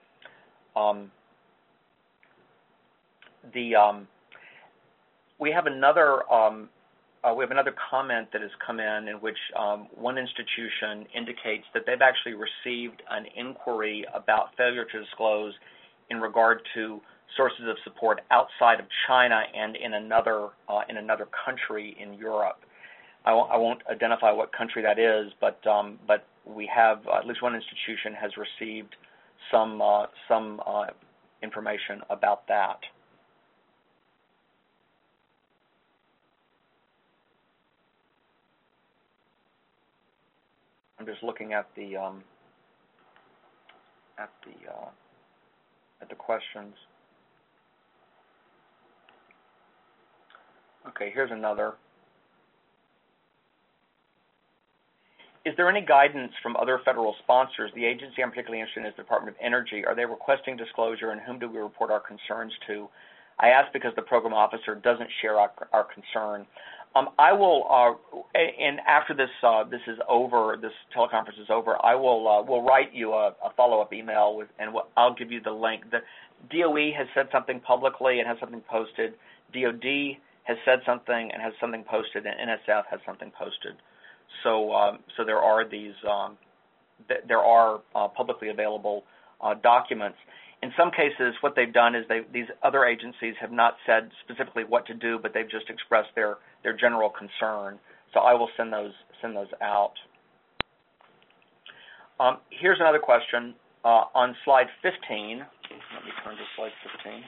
We have another comment that has come in which one institution indicates that they've actually received an inquiry about failure to disclose in regard to sources of support outside of China and in another country in Europe. I won't identify what country that is, but we have at least one institution has received some information about that. I'm just looking at the questions. Okay, here's another. Is there any guidance from other federal sponsors? The agency I'm particularly interested in is the Department of Energy. Are they requesting disclosure, and whom do we report our concerns to? I ask because the program officer doesn't share our concern. I will, and after this is over, this teleconference is over, I will write you a follow-up email I'll give you the link. The DOE has said something publicly and has something posted. DOD has said something and has something posted, and NSF has something posted. So there are these publicly available documents. In some cases, what they've done is these other agencies have not said specifically what to do, but they've just expressed their general concern. So I will send those out. Here's another question on slide 15. Let me turn to slide 15.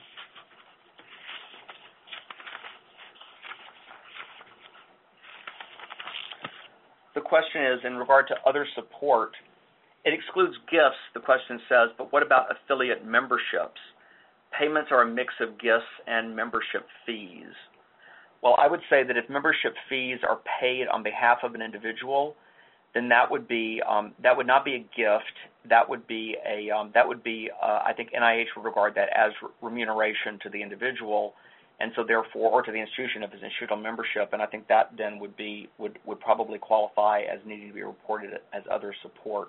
The question is in regard to other support. It excludes gifts, the question says, but what about affiliate memberships? Payments are a mix of gifts and membership fees. Well, I would say that if membership fees are paid on behalf of an individual, then that would not be a gift. That would be I think NIH would regard that as remuneration to the individual, and so therefore, or to the institution if it's institutional membership, and I think that then would probably qualify as needing to be reported as other support.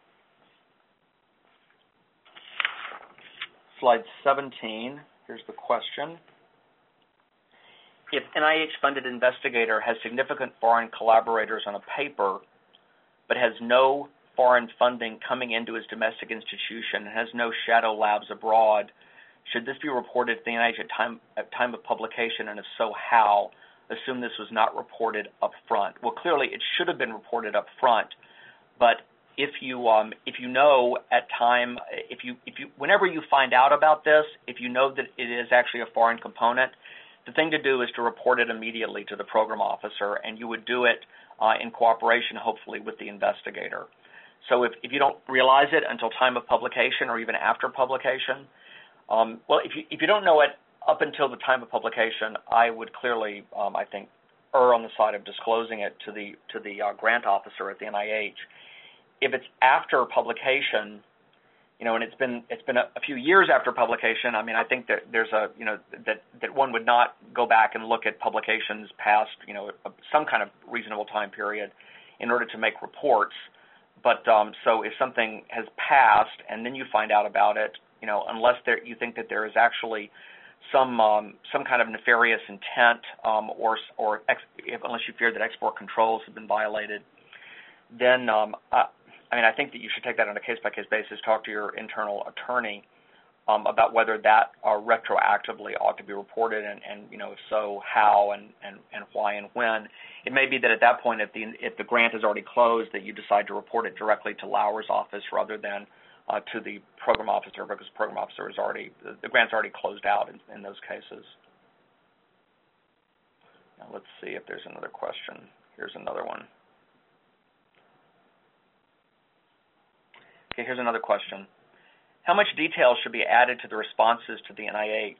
Slide 17, here's the question. If NIH-funded investigator has significant foreign collaborators on a paper, but has no foreign funding coming into his domestic institution and has no shadow labs abroad, should this be reported to the NIH at time of publication, and if so, how? Assume this was not reported up front. Well, clearly it should have been reported up front, but if you know at time, whenever you find out about this, if you know that it is actually a foreign component, the thing to do is to report it immediately to the program officer, and you would do it in cooperation, hopefully, with the investigator. So if you don't realize it until time of publication or even after publication, well, if you don't know it up until the time of publication, I would clearly, I think, err on the side of disclosing it to the grant officer at the NIH. If it's after publication, and it's been a few years after publication, I mean, I think that there's that one would not go back and look at publications past, some kind of reasonable time period in order to make reports. But so if something has passed and then you find out about it, unless you think that there is actually some kind of nefarious intent, or unless you fear that export controls have been violated, then I think that you should take that on a case-by-case basis, talk to your internal attorney about whether that retroactively ought to be reported, and if so, how and why and when. It may be that at that point, if the grant is already closed, that you decide to report it directly to Lauer's office rather than to the program officer, because the program officer is the grant's already closed out in those cases. Now let's see if there's another question. Here's another one. Okay, here's another question. How much detail should be added to the responses to the NIH?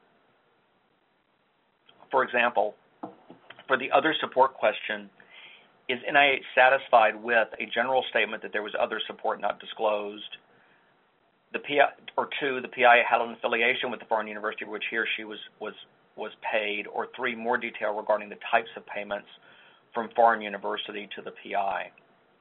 For example, for the other support question, is NIH satisfied with a general statement that there was other support not disclosed? The PI had an affiliation with the foreign university for which he or she was paid, or 3, more detail regarding the types of payments from foreign university to the PI.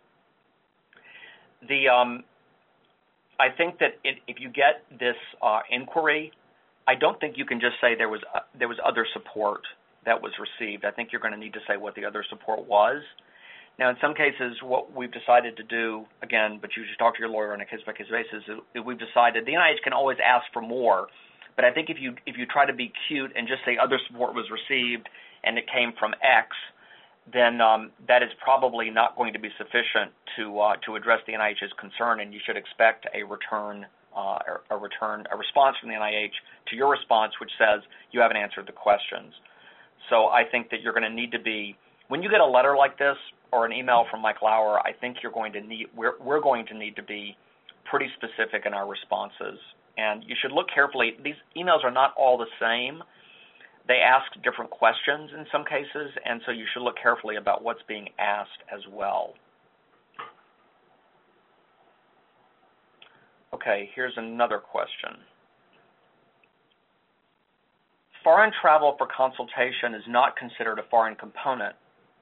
I think that if you get this inquiry, I don't think you can just say there was other support that was received. I think you're going to need to say what the other support was. Now, in some cases, what we've decided to do, again, but you should talk to your lawyer on a case-by-case basis, is we've decided the NIH can always ask for more, but I think if you try to be cute and just say other support was received and it came from X, then that is probably not going to be sufficient to address the NIH's concern, and you should expect a response from the NIH to your response, which says you haven't answered the questions. So I think that you're going to need to be, when you get a letter like this or an email from Mike Lauer, I think we're going to need to be pretty specific in our responses. And you should look carefully. These emails are not all the same. They ask different questions in some cases, and so you should look carefully about what's being asked as well. Okay, here's another question. Foreign travel for consultation is not considered a foreign component,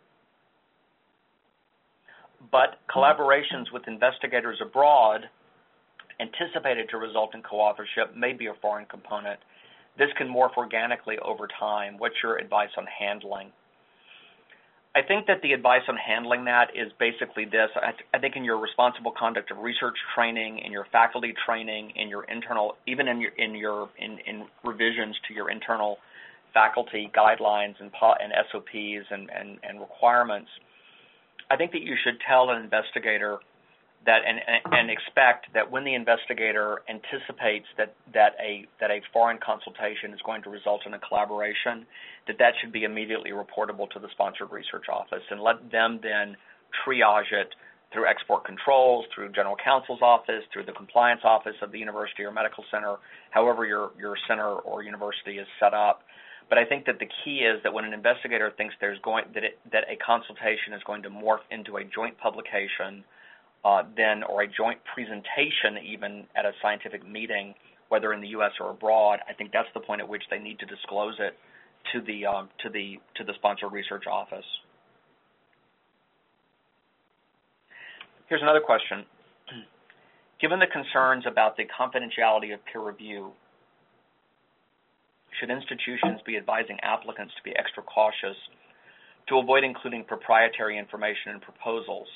but collaborations with investigators abroad anticipated to result in co-authorship may be a foreign component. This can morph organically over time. What's your advice on handling? I think that the advice on handling that is basically this. I think in your responsible conduct of research training, in your faculty training, in your internal, even in revisions to your internal faculty guidelines and SOPs and requirements, I think that you should tell an investigator that and expect that when the investigator anticipates that a foreign consultation is going to result in a collaboration, that should be immediately reportable to the sponsored research office, and let them then triage it through export controls, through general counsel's office, through the compliance office of the university or medical center, however your center or university is set up. But I think that the key is that when an investigator thinks that a consultation is going to morph into a joint publication, or a joint presentation even at a scientific meeting, whether in the U.S. or abroad, I think that's the point at which they need to disclose it to the sponsored research office. Here's another question. Given the concerns about the confidentiality of peer review, should institutions be advising applicants to be extra cautious to avoid including proprietary information in proposals?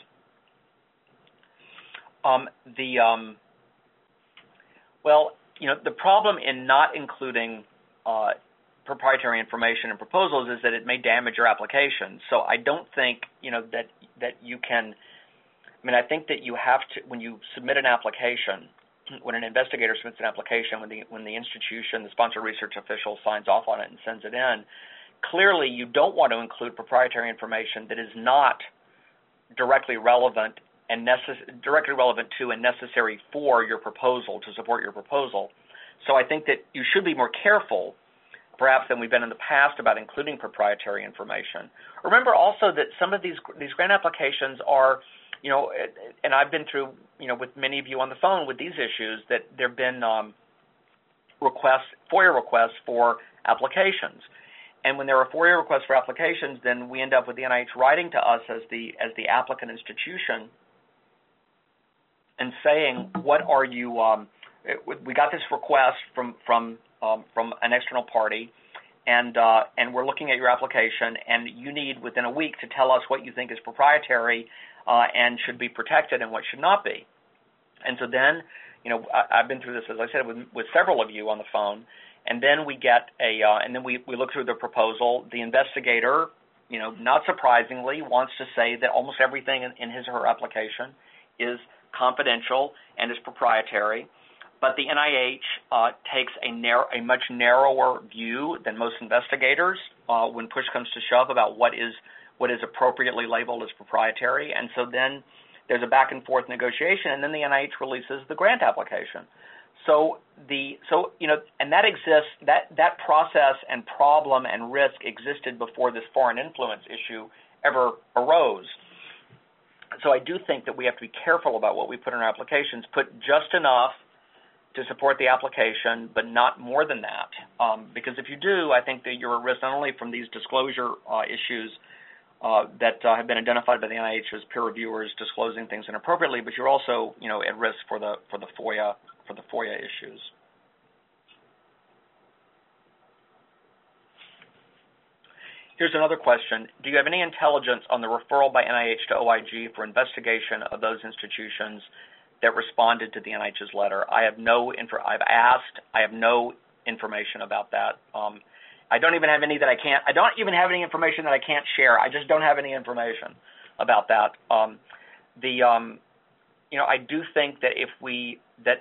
The problem in not including proprietary information in proposals is that it may damage your application. So I don't think, that you can. I think that you have to, when you submit an application, when an investigator submits an application, when the institution, the sponsored research official signs off on it and sends it in, clearly you don't want to include proprietary information that is not directly relevant to and necessary for your proposal, to support your proposal. So I think that you should be more careful, perhaps, than we've been in the past about including proprietary information. Remember also that some of these grant applications are, and I've been through, with many of you on the phone with these issues, that there have been FOIA requests for applications. And when there are FOIA requests for applications, then we end up with the NIH writing to us as the applicant institution and saying, what are you, we got this request from an external party, and we're looking at your application, and you need within a week to tell us what you think is proprietary and should be protected and what should not be. And so then, I've been through this, as I said, with several of you on the phone, and then we get and then we look through the proposal. The investigator, not surprisingly, wants to say that almost everything in his or her application is confidential and is proprietary, but the NIH takes a much narrower view than most investigators when push comes to shove about what is appropriately labeled as proprietary, and so then there's a back and forth negotiation, and then the NIH releases the grant application. And that exists. That process and problem and risk existed before this foreign influence issue ever arose. So I do think that we have to be careful about what we put in our applications. Put just enough to support the application, but not more than that. Because if you do, I think that you're at risk not only from these disclosure issues that have been identified by the NIH as peer reviewers disclosing things inappropriately, but you're also, at risk for the FOIA issues. Here's another question. Do you have any intelligence on the referral by NIH to OIG for investigation of those institutions that responded to the NIH's letter? I've asked. I have no information about that. I don't even have any that I can't. I don't even have any information that I can't share. I just don't have any information about that. I do think that if we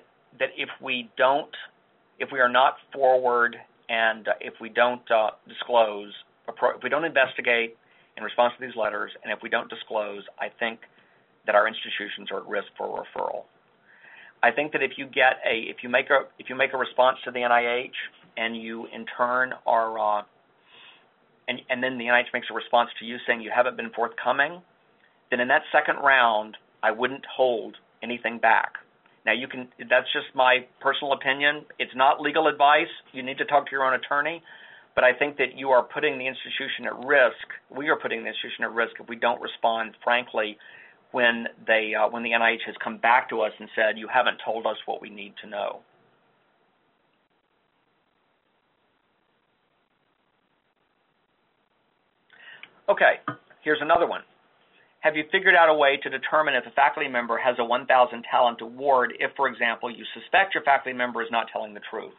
are not forward and if we don't disclose, if we don't investigate in response to these letters, and if we don't disclose, I think that our institutions are at risk for referral. I think that if you make a response to the NIH and you in turn are and then the NIH makes a response to you saying you haven't been forthcoming, then in that second round I wouldn't hold anything back. Now that's just my personal opinion. It's not legal advice. You need to talk to your own attorney. But I think that you are putting the institution at risk. We are putting the institution at risk if we don't respond frankly when the NIH has come back to us and said, you haven't told us what we need to know. Okay, here's another one. Have you figured out a way to determine if a faculty member has a 1,000 talent award if, for example, you suspect your faculty member is not telling the truth?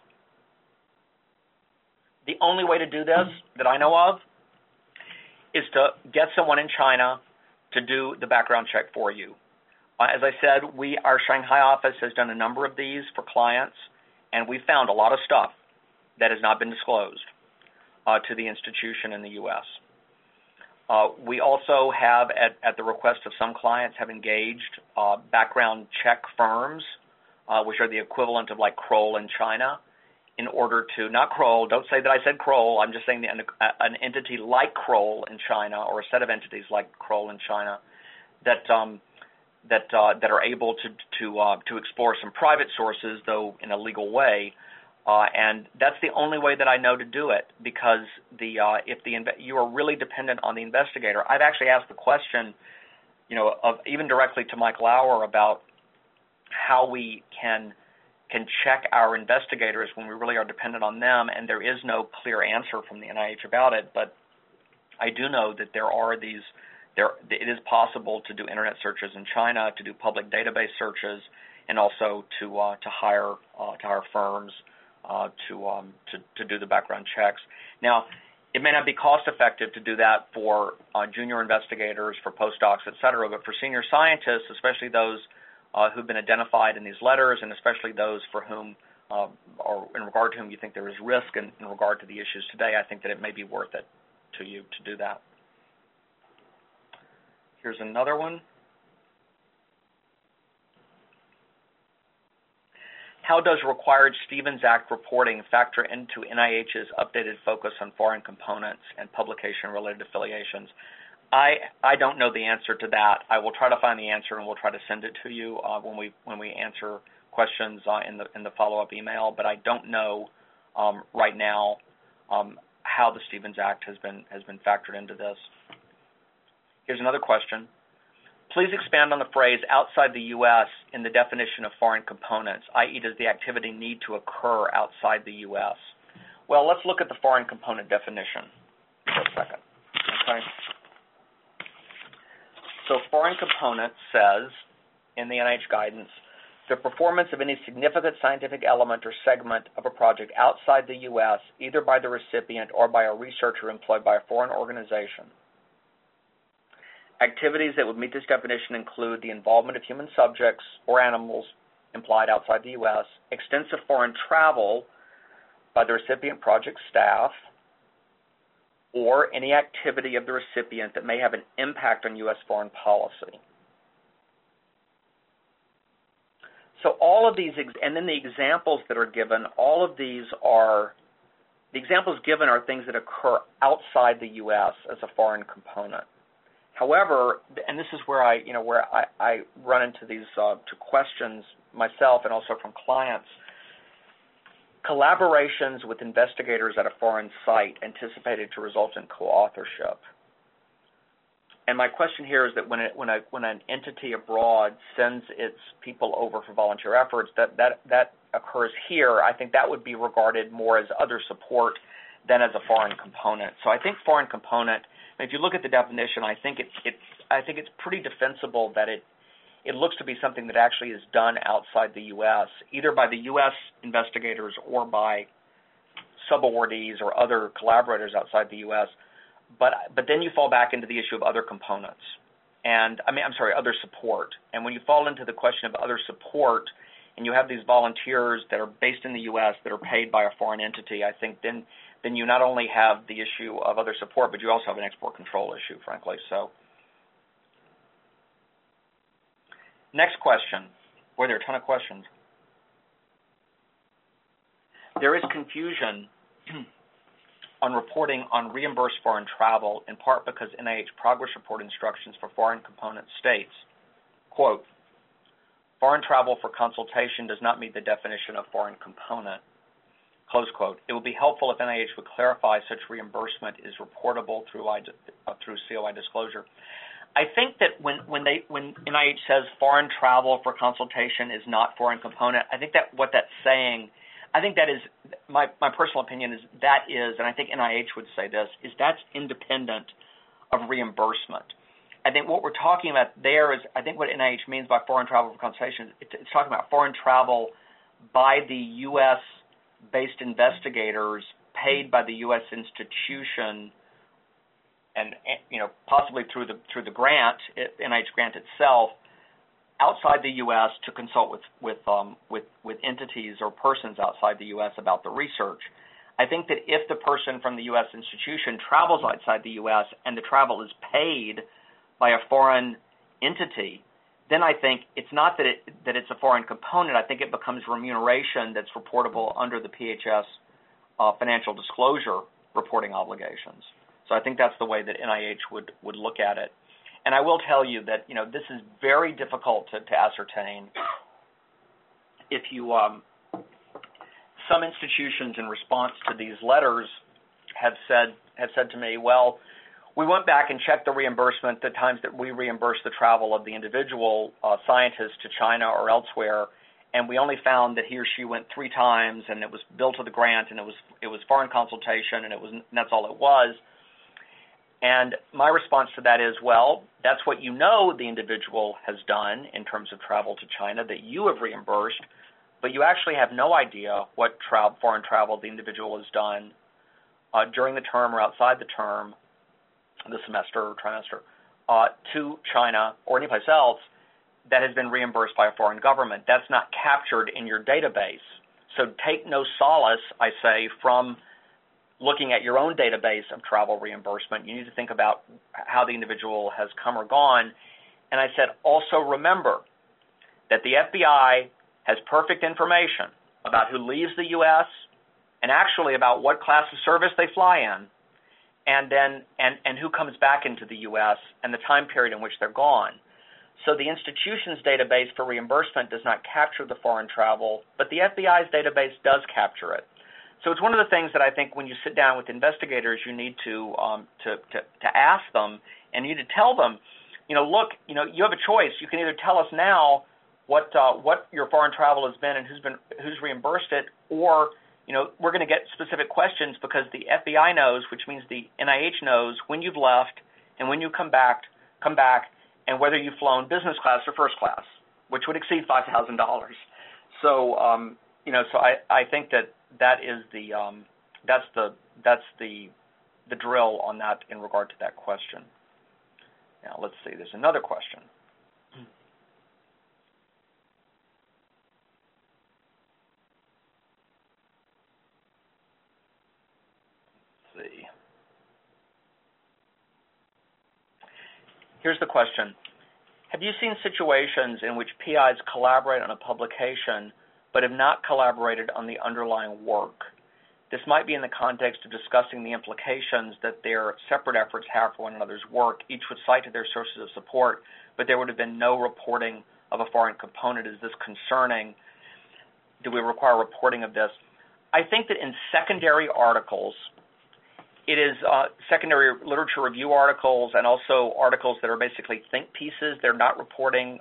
The only way to do this that I know of is to get someone in China to do the background check for you. As I said, our Shanghai office has done a number of these for clients, and we found a lot of stuff that has not been disclosed to the institution in the U.S. We also have, at the request of some clients, have engaged background check firms, which are the equivalent of like Kroll in China, in order to, not Kroll, don't say that I said Kroll, I'm just saying an entity like Kroll in China, or a set of entities like Kroll in China, that are able to explore some private sources, though in a legal way, and that's the only way that I know to do it, because you are really dependent on the investigator. I've actually asked the question, of even directly to Mike Lauer about how we can check our investigators when we really are dependent on them, and there is no clear answer from the NIH about it, but I do know that it is possible to do internet searches in China, to do public database searches, and also to hire firms to do the background checks. Now, it may not be cost effective to do that for junior investigators, for postdocs, et cetera, but for senior scientists, especially those who've been identified in these letters, and especially those for whom, or in regard to whom you think there is risk in regard to the issues today, I think that it may be worth it to you to do that. Here's another one. How does required Stevens Act reporting factor into NIH's updated focus on foreign components and publication-related affiliations? I don't know the answer to that. I will try to find the answer, and we'll try to send it to you when we answer questions in the follow-up email. But I don't know right now how the Stevens Act has been factored into this. Here's another question. Please expand on the phrase outside the U.S. in the definition of foreign components, i.e. does the activity need to occur outside the U.S.? Well, let's look at the foreign component definition for a second. Okay. So foreign component says, in the NIH guidance, the performance of any significant scientific element or segment of a project outside the U.S., either by the recipient or by a researcher employed by a foreign organization, Activities that would meet this definition include the involvement of human subjects or animals implied outside the U.S., extensive foreign travel by the recipient project staff, or any activity of the recipient that may have an impact on U.S. foreign policy. So all of these, and then the examples that are given, all of these are, the examples given are things that occur outside the U.S. as a foreign component. However, and this is where I run into these two questions myself and also from clients, collaborations with investigators at a foreign site anticipated to result in co-authorship. And my question here is that when an entity abroad sends its people over for volunteer efforts, that occurs here, I think that would be regarded more as other support than as a foreign component. So I think foreign component, if you look at the definition, I think it's pretty defensible that it looks to be something that actually is done outside the U.S., either by the U.S. investigators or by subawardees or other collaborators outside the U.S., but then you fall back into the issue of other components. Other support. And when you fall into the question of other support, and you have these volunteers that are based in the U.S. that are paid by a foreign entity, I think then you not only have the issue of other support, but you also have an export control issue, frankly. So, next question. Boy, there are a ton of questions. There is confusion on reporting on reimbursed foreign travel, in part because NIH progress report instructions for foreign component states, quote, foreign travel for consultation does not meet the definition of foreign component, close quote. It would be helpful if NIH would clarify such reimbursement is reportable through COI disclosure. I think that when NIH says foreign travel for consultation is not foreign component, I think that what that's saying, I think that is, my personal opinion is, and I think NIH would say this, is that's independent of reimbursement. I think what we're talking about there is, I think what NIH means by foreign travel for consultation, it's talking about foreign travel by the U.S.-based investigators paid by the U.S. institution, and possibly through the grant, NIH grant itself, outside the U.S. to consult with entities or persons outside the U.S. about the research. I think that if the person from the U.S. institution travels outside the U.S. and the travel is paid by a foreign entity, then I think it's not that it's a foreign component. I think it becomes remuneration that's reportable under the PHS financial disclosure reporting obligations. So I think that's the way that NIH would look at it. And I will tell you that this is very difficult to ascertain. If you some institutions in response to these letters have said to me, well, we went back and checked the reimbursement the times that we reimbursed the travel of the individual scientist to China or elsewhere, and we only found that he or she went 3 times, and it was billed to the grant, and it was foreign consultation, and that's all it was. And my response to that is, well, that's what the individual has done in terms of travel to China that you have reimbursed, but you actually have no idea what foreign travel the individual has done during the term or outside the term, the semester or trimester, to China or anyplace else that has been reimbursed by a foreign government. That's not captured in your database. So take no solace, I say, from looking at your own database of travel reimbursement. You need to think about how the individual has come or gone. And I said, also remember that the FBI has perfect information about who leaves the U.S. and actually about what class of service they fly in, and who comes back into the U.S. and the time period in which they're gone. So the institution's database for reimbursement does not capture the foreign travel, but the FBI's database does capture it. So it's one of the things that I think when you sit down with investigators, you need to ask them, and you need to tell them, look, you have a choice. You can either tell us now what your foreign travel has been and who's reimbursed it, or we're going to get specific questions because the FBI knows, which means the NIH knows when you've left and when you come back, and whether you've flown business class or first class, which would exceed $5,000. So so I think that is that's the drill on that in regard to that question. Now, let's see. There's another question. Let's see. Here's the question. Have you seen situations in which PIs collaborate on a publication but have not collaborated on the underlying work? This might be in the context of discussing the implications that their separate efforts have for one another's work. Each would cite to their sources of support, but there would have been no reporting of a foreign component. Is this concerning? Do we require reporting of this? I think that in secondary articles, it is secondary literature review articles and also articles that are basically think pieces. They're not reporting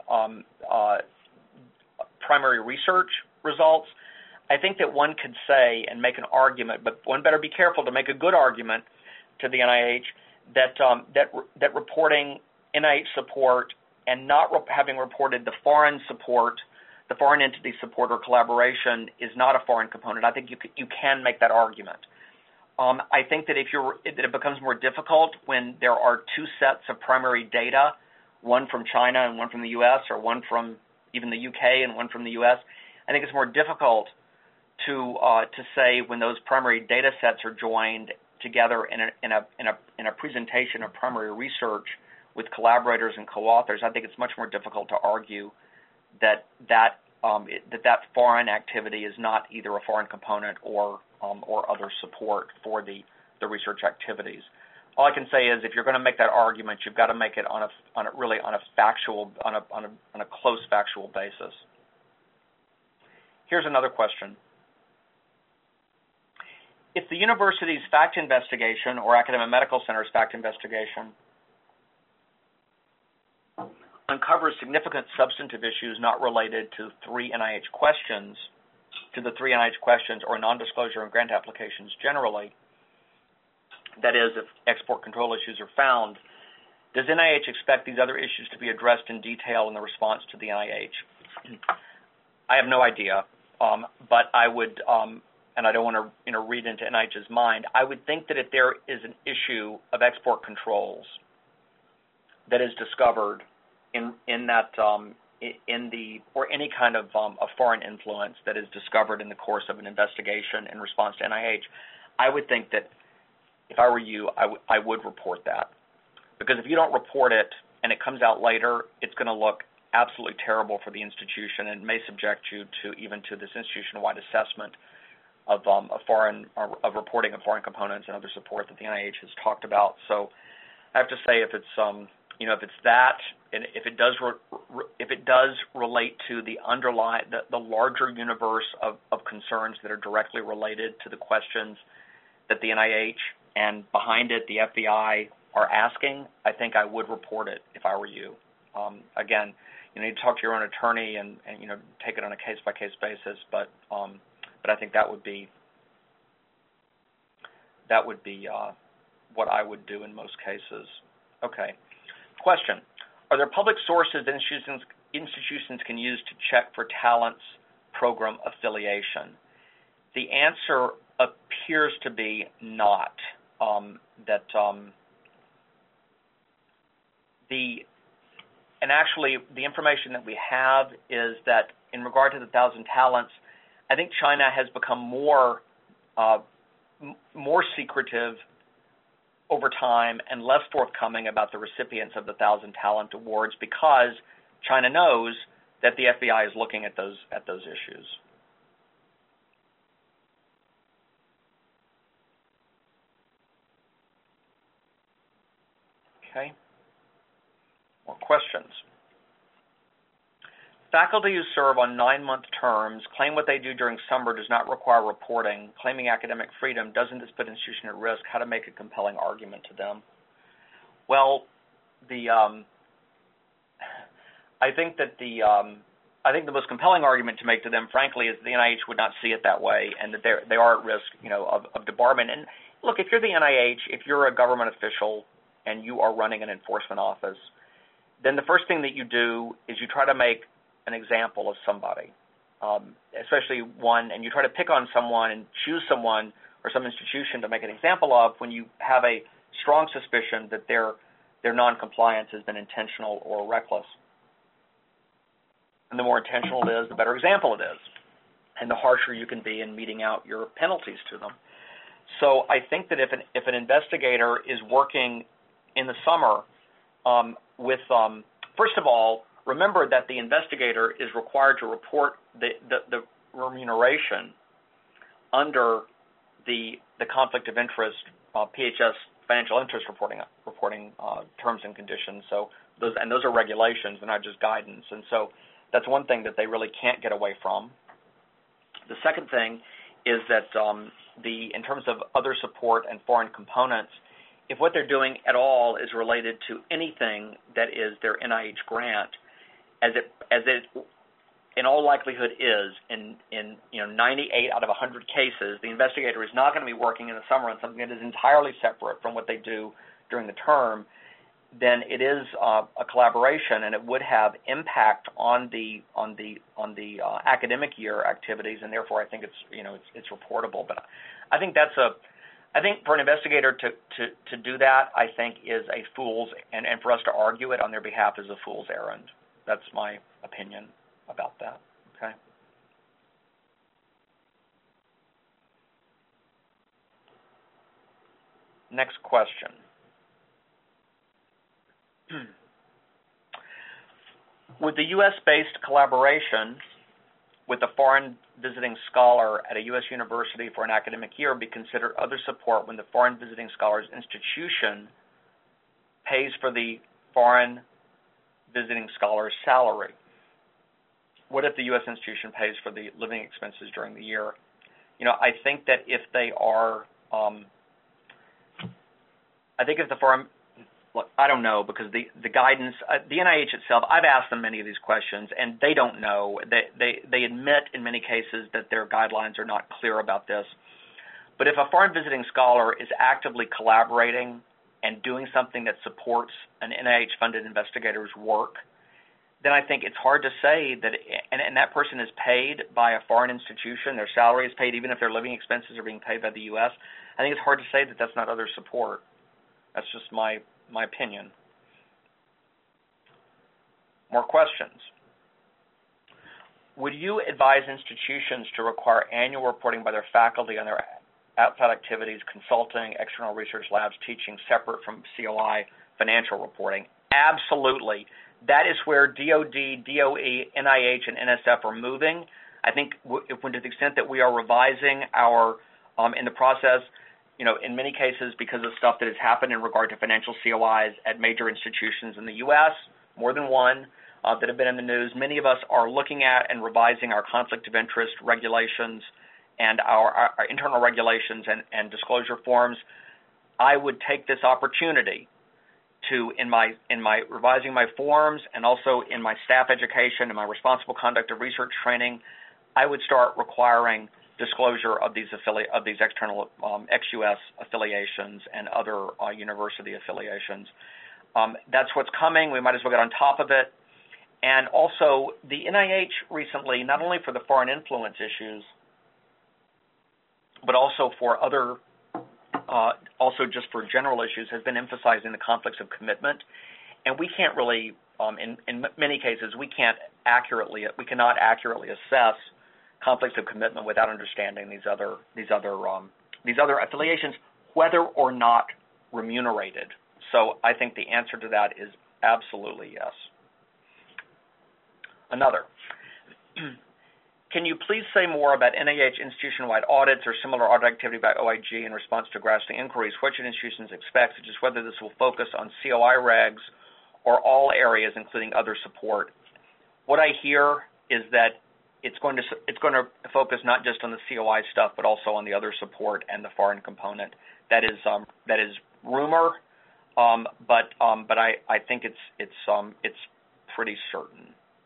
primary research results. I think that one could say and make an argument, but one better be careful to make a good argument to the NIH that reporting NIH support and not having reported the foreign support, the foreign entity support or collaboration is not a foreign component. I think you can make that argument. I think that that it becomes more difficult when there are two sets of primary data, one from China and one from the U.S., or one from even the U.K. and one from the U.S. I think it's more difficult to say when those primary data sets are joined together in a presentation of primary research with collaborators and co-authors. I think it's much more difficult to argue that foreign activity is not either a foreign component or other support for the research activities. All I can say is, if you're going to make that argument, you've got to make it on a close factual basis. Here's another question. If the university's fact investigation or academic medical center's fact investigation uncovers significant substantive issues not related to the three NIH questions or non-disclosure and grant applications generally, that is, if export control issues are found, does NIH expect these other issues to be addressed in detail in the response to the NIH? I have no idea, but I would, and I don't want to read into NIH's mind, I would think that if there is an issue of export controls that is discovered or any kind of a foreign influence that is discovered in the course of an investigation in response to NIH, I would think that if I were you, I would report that. Because if you don't report it and it comes out later, it's going to look absolutely terrible for the institution and may subject you to this institution-wide assessment of reporting of foreign components and other support that the NIH has talked about. So I have to say, if it's that, and if it does relate to the larger universe of concerns that are directly related to the questions that the NIH and behind it the FBI are asking, I think I would report it if I were you. Again, you need to talk to your own attorney and take it on a case-by-case basis, but I think that would be what I would do in most cases. Okay. Question. Are there public sources that institutions can use to check for talent's program affiliation? The answer appears to be not. Actually, the information that we have is that in regard to the 1,000 Talents, I think China has become more secretive over time and less forthcoming about the recipients of the 1,000 Talent Awards because China knows that the FBI is looking at those issues. Okay. More questions. Faculty who serve on 9-month terms claim what they do during summer does not require reporting. Claiming academic freedom, doesn't this put institution at risk? How to make a compelling argument to them? Well, I think the most compelling argument to make to them, frankly, is the NIH would not see it that way, and that they are at risk, of debarment. And look, if you're the NIH, if you're a government official and you are running an enforcement office, then the first thing that you do is you try to make an example of somebody, especially one, and you try to pick on someone and choose someone or some institution to make an example of when you have a strong suspicion that they're their noncompliance has been intentional or reckless. And the more intentional it is, the better example it is, and the harsher you can be in meting out your penalties to them. So I think that if an investigator is working in the summer with, first of all, remember that the investigator is required to report the remuneration under the conflict of interest PHS financial interest reporting terms and conditions. So those are regulations, they're not just guidance. And so that's one thing that they really can't get away from. The second thing is that in terms of other support and foreign components, if what they're doing at all is related to anything that is their NIH grant, as it in all likelihood is in 98 out of 100 cases, the investigator is not going to be working in the summer on something that is entirely separate from what they do during the term. Then it is a collaboration, and it would have impact on the academic year activities, and therefore I think it's reportable. But I think for an investigator to do that, I think is a fool's, and for us to argue it on their behalf is a fool's errand. That's my opinion about that. Okay. Next question. Would the U.S.-based collaboration with a foreign visiting scholar at a U.S. university for an academic year be considered other support when the foreign visiting scholar's institution pays for the foreign visiting scholar's salary? What if the U.S. institution pays for the living expenses during the year? I think that if they are, I think if the foreign, look, I don't know, because the guidance, the NIH itself, I've asked them many of these questions, and they don't know. They admit in many cases that their guidelines are not clear about this. But if a foreign visiting scholar is actively collaborating and doing something that supports an NIH-funded investigator's work, then I think it's hard to say that, and that person is paid by a foreign institution, their salary is paid even if their living expenses are being paid by the U.S., I think it's hard to say that that's not other support. That's just my opinion. More questions. Would you advise institutions to require annual reporting by their faculty on their outside activities, consulting, external research labs, teaching, separate from COI financial reporting? Absolutely. That is where DOD, DOE, NIH, and NSF are moving. I think to the extent that we are revising our, in the process, in many cases because of stuff that has happened in regard to financial COIs at major institutions in the U.S., more than one, that have been in the news, many of us are looking at and revising our conflict of interest regulations and our internal regulations and disclosure forms. I would take this opportunity to, in my revising my forms and also in my staff education and my responsible conduct of research training, I would start requiring disclosure of these external ex-US affiliations and other university affiliations. That's what's coming. We might as well get on top of it. And also, the NIH recently, not only for the foreign influence issues, but also for other, also just for general issues, has been emphasizing the conflicts of commitment. And we can't really, in many cases, we cannot accurately assess conflicts of commitment without understanding these other affiliations, whether or not remunerated. So I think the answer to that is absolutely yes. Another. Can you please say more about NIH institution-wide audits or similar audit activity by OIG in response to grasping inquiries? What should institutions expect, such as whether this will focus on COI regs or all areas, including other support? What I hear is that it's going to focus not just on the COI stuff, but also on the other support and the foreign component. That is rumor, but I think it's pretty certain.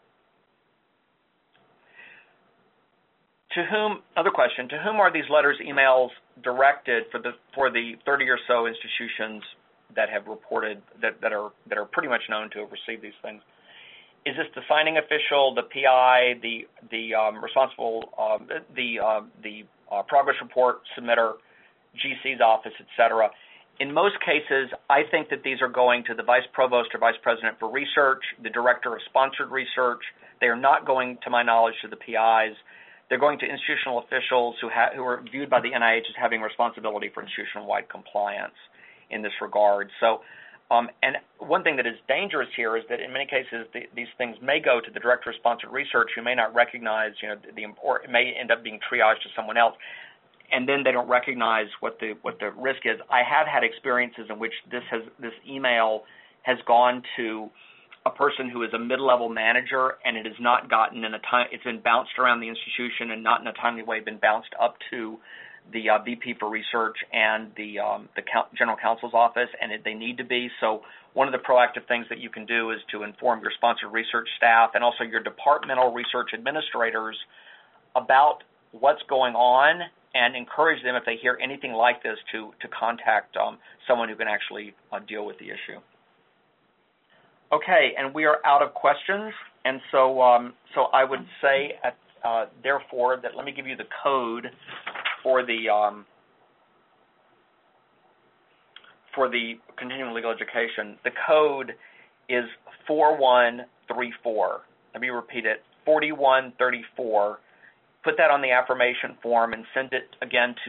Other question, to whom are these letters, emails directed for the 30 or so institutions that have reported that are pretty much known to have received these things? Is this the signing official, the PI, the responsible, the progress report submitter, GC's office, etc.? In most cases, I think that these are going to the vice provost or vice president for research, the director of sponsored research. They are not going, to my knowledge, to the PIs. They're going to institutional officials who are viewed by the NIH as having responsibility for institutional-wide compliance in this regard. So, and one thing that is dangerous here is that in many cases these things may go to the director of sponsored research who may not recognize, the import. It may end up being triaged to someone else, and then they don't recognize what the risk is. I have had experiences in which this email has gone to a person who is a mid-level manager, and it has not gotten in a time. It's been bounced around the institution and not in a timely way been bounced up to the VP for research and the general counsel's office, and they need to be. So one of the proactive things that you can do is to inform your sponsored research staff and also your departmental research administrators about what's going on, and encourage them, if they hear anything like this, to contact someone who can actually deal with the issue. Okay, and we are out of questions, and so I would say, therefore, that let me give you the code for the continuing legal education. The code is 4134. Let me repeat it, 4134. Put that on the affirmation form and send it again to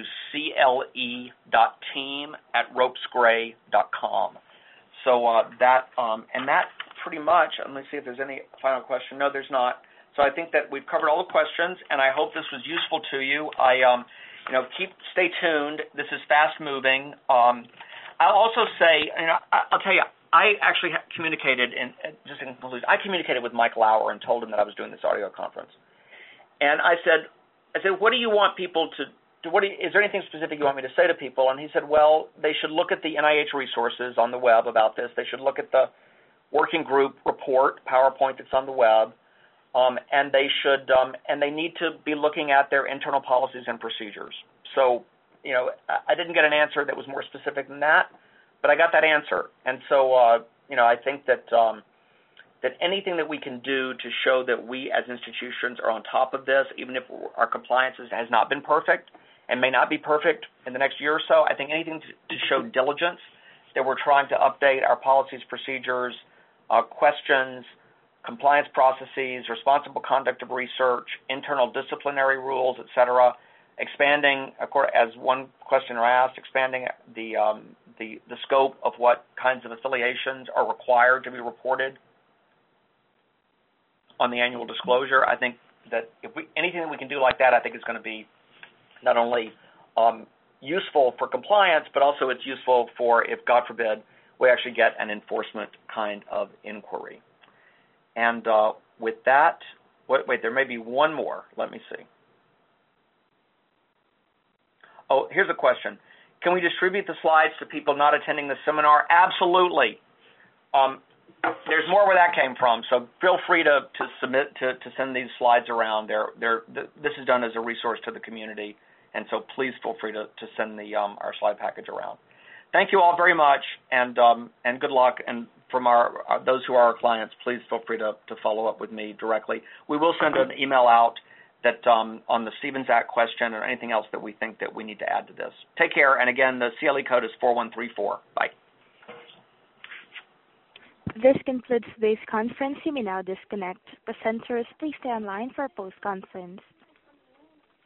cle.team@ropesgray.com. So that pretty much, let me see if there's any final question. No, there's not. So I think that we've covered all the questions, and I hope this was useful to you. Stay tuned. This is fast moving. I'll also say, I'll tell you, I actually communicated, just in conclusion, I communicated with Mike Lauer and told him that I was doing this audio conference. And I said, what do you want people to do? Is there anything specific you want me to say to people? And he said, well, they should look at the NIH resources on the web about this. They should look at the working group report, PowerPoint that's on the web, and they should, and they need to be looking at their internal policies and procedures. So, I didn't get an answer that was more specific than that, but I got that answer. And so, I think that anything that we can do to show that we as institutions are on top of this, even if our compliance has not been perfect and may not be perfect in the next year or so, I think anything to show diligence, that we're trying to update our policies, procedures, questions, compliance processes, responsible conduct of research, internal disciplinary rules, et cetera, expanding, as one questioner asked, expanding the scope of what kinds of affiliations are required to be reported on the annual disclosure. I think that anything that we can do like that, I think is going to be not only useful for compliance, but also it's useful for, if God forbid, we actually get an enforcement kind of inquiry. And with that, wait, there may be one more. Let me see. Oh, here's a question. Can we distribute the slides to people not attending the seminar? Absolutely. There's more where that came from, so feel free to submit to send these slides around. This is done as a resource to the community, and so please feel free to send our slide package around. Thank you all very much, and good luck. And from those who are our clients, please feel free to follow up with me directly. We will send an email out that on the Stevens Act question or anything else that we think that we need to add to this. Take care, and again, the CLE code is 4134. Bye. This concludes today's conference. You may now disconnect. Presenters, please stay online for a post-conference.